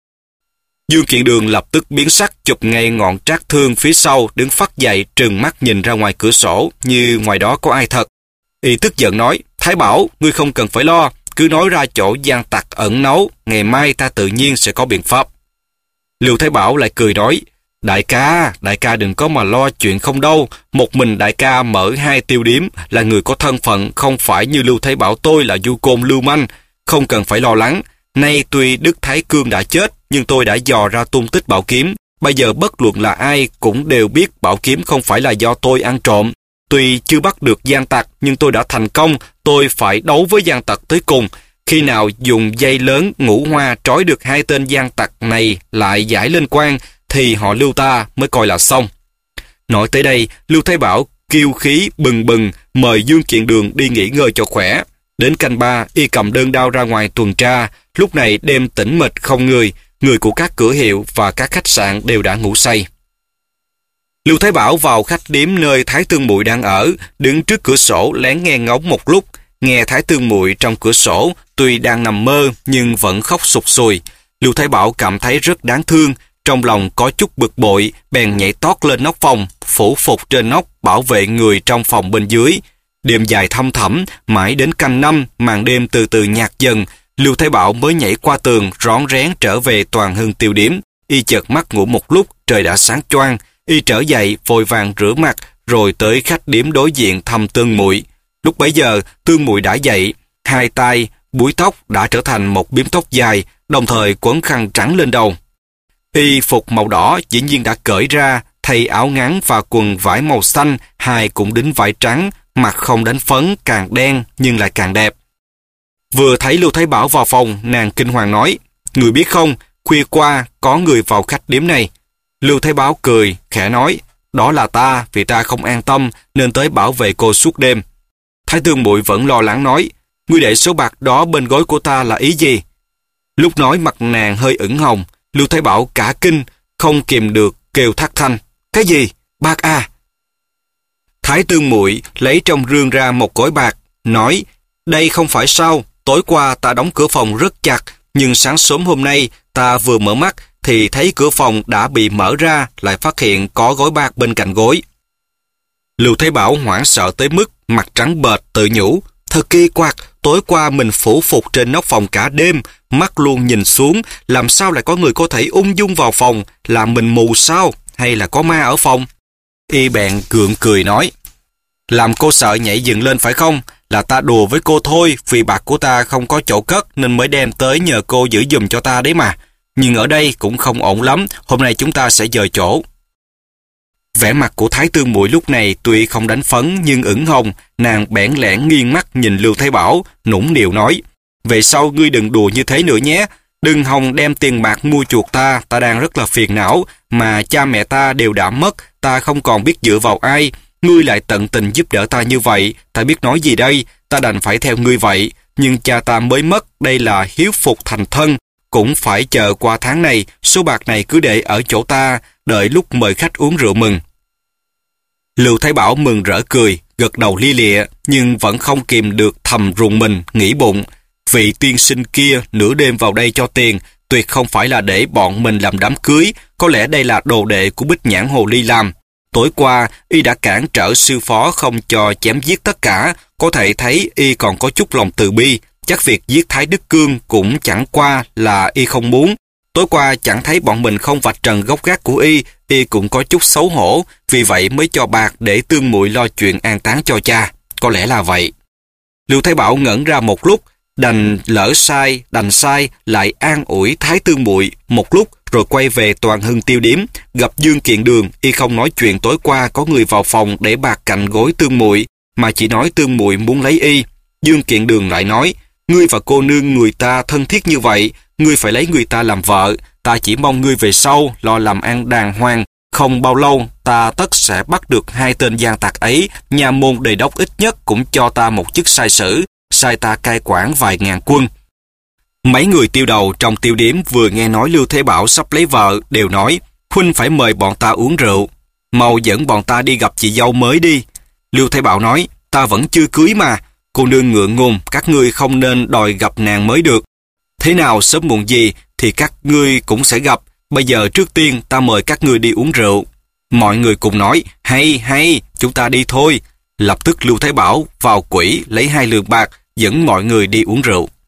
Dương Kiện Đường lập tức biến sắc, chụp ngay ngọn trác thương phía sau, đứng phắt dậy trừng mắt nhìn ra ngoài cửa sổ như ngoài đó có ai thật. Y tức giận nói: Thái Bảo, ngươi không cần phải lo, cứ nói ra chỗ gian tặc ẩn náu, ngày mai ta tự nhiên sẽ có biện pháp. Lưu Thái Bảo lại cười nói: đại ca đừng có mà lo chuyện không đâu, một mình đại ca mở hai tiêu điếm, là người có thân phận, không phải như Lưu Thái Bảo tôi là du côn lưu manh, không cần phải lo lắng. Nay tuy Đức Thái Cương đã chết, nhưng tôi đã dò ra tung tích bảo kiếm. Bây giờ bất luận là ai cũng đều biết bảo kiếm không phải là do tôi ăn trộm. Tuy chưa bắt được gian tặc, nhưng tôi đã thành công, tôi phải đấu với gian tặc tới cùng. Khi nào dùng dây lớn ngũ hoa trói được hai tên gian tặc này lại giải lên quan, thì họ Lưu ta mới coi là xong. Nói tới đây, Lưu Thái Bảo kiêu khí bừng bừng mời Dương Kiện Đường đi nghỉ ngơi cho khỏe. Đến canh ba, y cầm đơn đao ra ngoài tuần tra. Lúc này đêm tĩnh mịch không người của các cửa hiệu và các khách sạn đều đã ngủ say. Lưu Thái Bảo vào khách điếm nơi Thái Tương Muội đang ở, đứng trước cửa sổ lén nghe ngóng một lúc. Nghe Thái Tương Muội trong cửa sổ, tuy đang nằm mơ nhưng vẫn khóc sụt sùi. Lưu Thái Bảo cảm thấy rất đáng thương, trong lòng có chút bực bội, bèn nhảy tót lên nóc phòng, phủ phục trên nóc bảo vệ người trong phòng bên dưới. Đêm dài thăm thẳm, mãi đến canh 5, màn đêm từ từ nhạt dần, Lưu Thái Bảo mới nhảy qua tường, rón rén trở về Toàn Hưng Tiêu Điếm. Y chợt mắt ngủ một lúc, trời đã sáng choang. Y trở dậy, vội vàng rửa mặt, rồi tới khách điếm đối diện thăm Tương Muội. Lúc bấy giờ, Tương Muội đã dậy, hai tay, búi tóc đã trở thành một bím tóc dài, đồng thời quấn khăn trắng lên đầu. Y phục màu đỏ dĩ nhiên đã cởi ra, thay áo ngắn và quần vải màu xanh, hai cũng đính vải trắng, mặt không đánh phấn, càng đen nhưng lại càng đẹp. Vừa thấy Lưu Thái Bảo vào phòng, nàng kinh hoàng nói: người biết không, khuya qua có người vào khách điếm này. Lưu Thái Bảo cười, khẽ nói: đó là ta, vì ta không an tâm nên tới bảo vệ cô suốt đêm. Thái Tương Muội vẫn lo lắng nói: Ngươi để số bạc đó bên gối của ta là ý gì? Lúc nói mặt nàng hơi ửng hồng, Lưu Thái Bảo cả kinh, không kìm được kêu thất thanh. Cái gì? Bạc à? Thái Tương Muội lấy trong rương ra một gói bạc, nói, đây không phải sao, tối qua ta đóng cửa phòng rất chặt, nhưng sáng sớm hôm nay ta vừa mở mắt thì thấy cửa phòng đã bị mở ra, lại phát hiện có gói bạc bên cạnh gối. Lưu Thái Bảo hoảng sợ tới mức mặt trắng bệch tự nhủ, thật kỳ quặc, tối qua mình phủ phục trên nóc phòng cả đêm, mắt luôn nhìn xuống, làm sao lại có người có thể ung dung vào phòng, là mình mù sao, hay là có ma ở phòng? Y bèn gượng cười nói, làm cô sợ nhảy dựng lên phải không? Là ta đùa với cô thôi, vì bạc của ta không có chỗ cất nên mới đem tới nhờ cô giữ giùm cho ta đấy mà. Nhưng ở đây cũng không ổn lắm, hôm nay chúng ta sẽ dời chỗ. Vẻ mặt của Thái Tương Muội lúc này tuy không đánh phấn nhưng ửng hồng, nàng bẽn lẽn nghiêng mắt nhìn Lưu Thái Bảo, nũng nịu nói, về sau ngươi đừng đùa như thế nữa nhé, đừng hòng đem tiền bạc mua chuộc ta đang rất là phiền não, mà cha mẹ ta đều đã mất, ta không còn biết dựa vào ai, ngươi lại tận tình giúp đỡ ta như vậy, ta biết nói gì đây, ta đành phải theo ngươi vậy, nhưng cha ta mới mất, đây là hiếu phục thành thân, cũng phải chờ qua tháng này, số bạc này cứ để ở chỗ ta, đợi lúc mời khách uống rượu mừng. Lưu Thái Bảo mừng rỡ cười, gật đầu lia lịa, nhưng vẫn không kìm được thầm rùng mình, nghĩ bụng. Vị tiên sinh kia nửa đêm vào đây cho tiền, tuyệt không phải là để bọn mình làm đám cưới, có lẽ đây là đồ đệ của Bích Nhãn Hồ Ly làm. Tối qua, y đã cản trở sư phó không cho chém giết tất cả, có thể thấy y còn có chút lòng từ bi, chắc việc giết Thái Đức Cương cũng chẳng qua là y không muốn. Tối qua chẳng thấy bọn mình không vạch trần gốc gác của y cũng có chút xấu hổ, vì vậy mới cho bạc để Tương Muội lo chuyện an táng cho cha. Có lẽ là vậy. Lưu Thái Bảo ngẩn ra một lúc, đành sai, lại an ủi Thái Tương Muội một lúc, rồi quay về Toàn Hưng Tiêu Điếm, gặp Dương Kiện Đường, y không nói chuyện tối qua có người vào phòng để bạc cạnh gối Tương Muội, mà chỉ nói Tương Muội muốn lấy y. Dương Kiện Đường lại nói, ngươi và cô nương người ta thân thiết như vậy, ngươi phải lấy người ta làm vợ, ta chỉ mong ngươi về sau lo làm ăn đàng hoàng, không bao lâu ta tất sẽ bắt được hai tên gian tặc ấy, nhà môn đề đốc ít nhất cũng cho ta một chức sai sử, sai ta cai quản vài ngàn quân. Mấy người tiêu đầu trong tiêu điếm vừa nghe nói Lưu Thế Bảo sắp lấy vợ, đều nói, huynh phải mời bọn ta uống rượu, mau dẫn bọn ta đi gặp chị dâu mới đi. Lưu Thế Bảo nói, ta vẫn chưa cưới mà, cô nương ngượng ngùng, các ngươi không nên đòi gặp nàng mới được. Thế nào sớm muộn gì thì các ngươi cũng sẽ gặp, bây giờ trước tiên ta mời các ngươi đi uống rượu. Mọi người cùng nói, hay, chúng ta đi thôi. Lập tức Lưu Thái Bảo vào quỹ lấy 2 lượng bạc, dẫn mọi người đi uống rượu.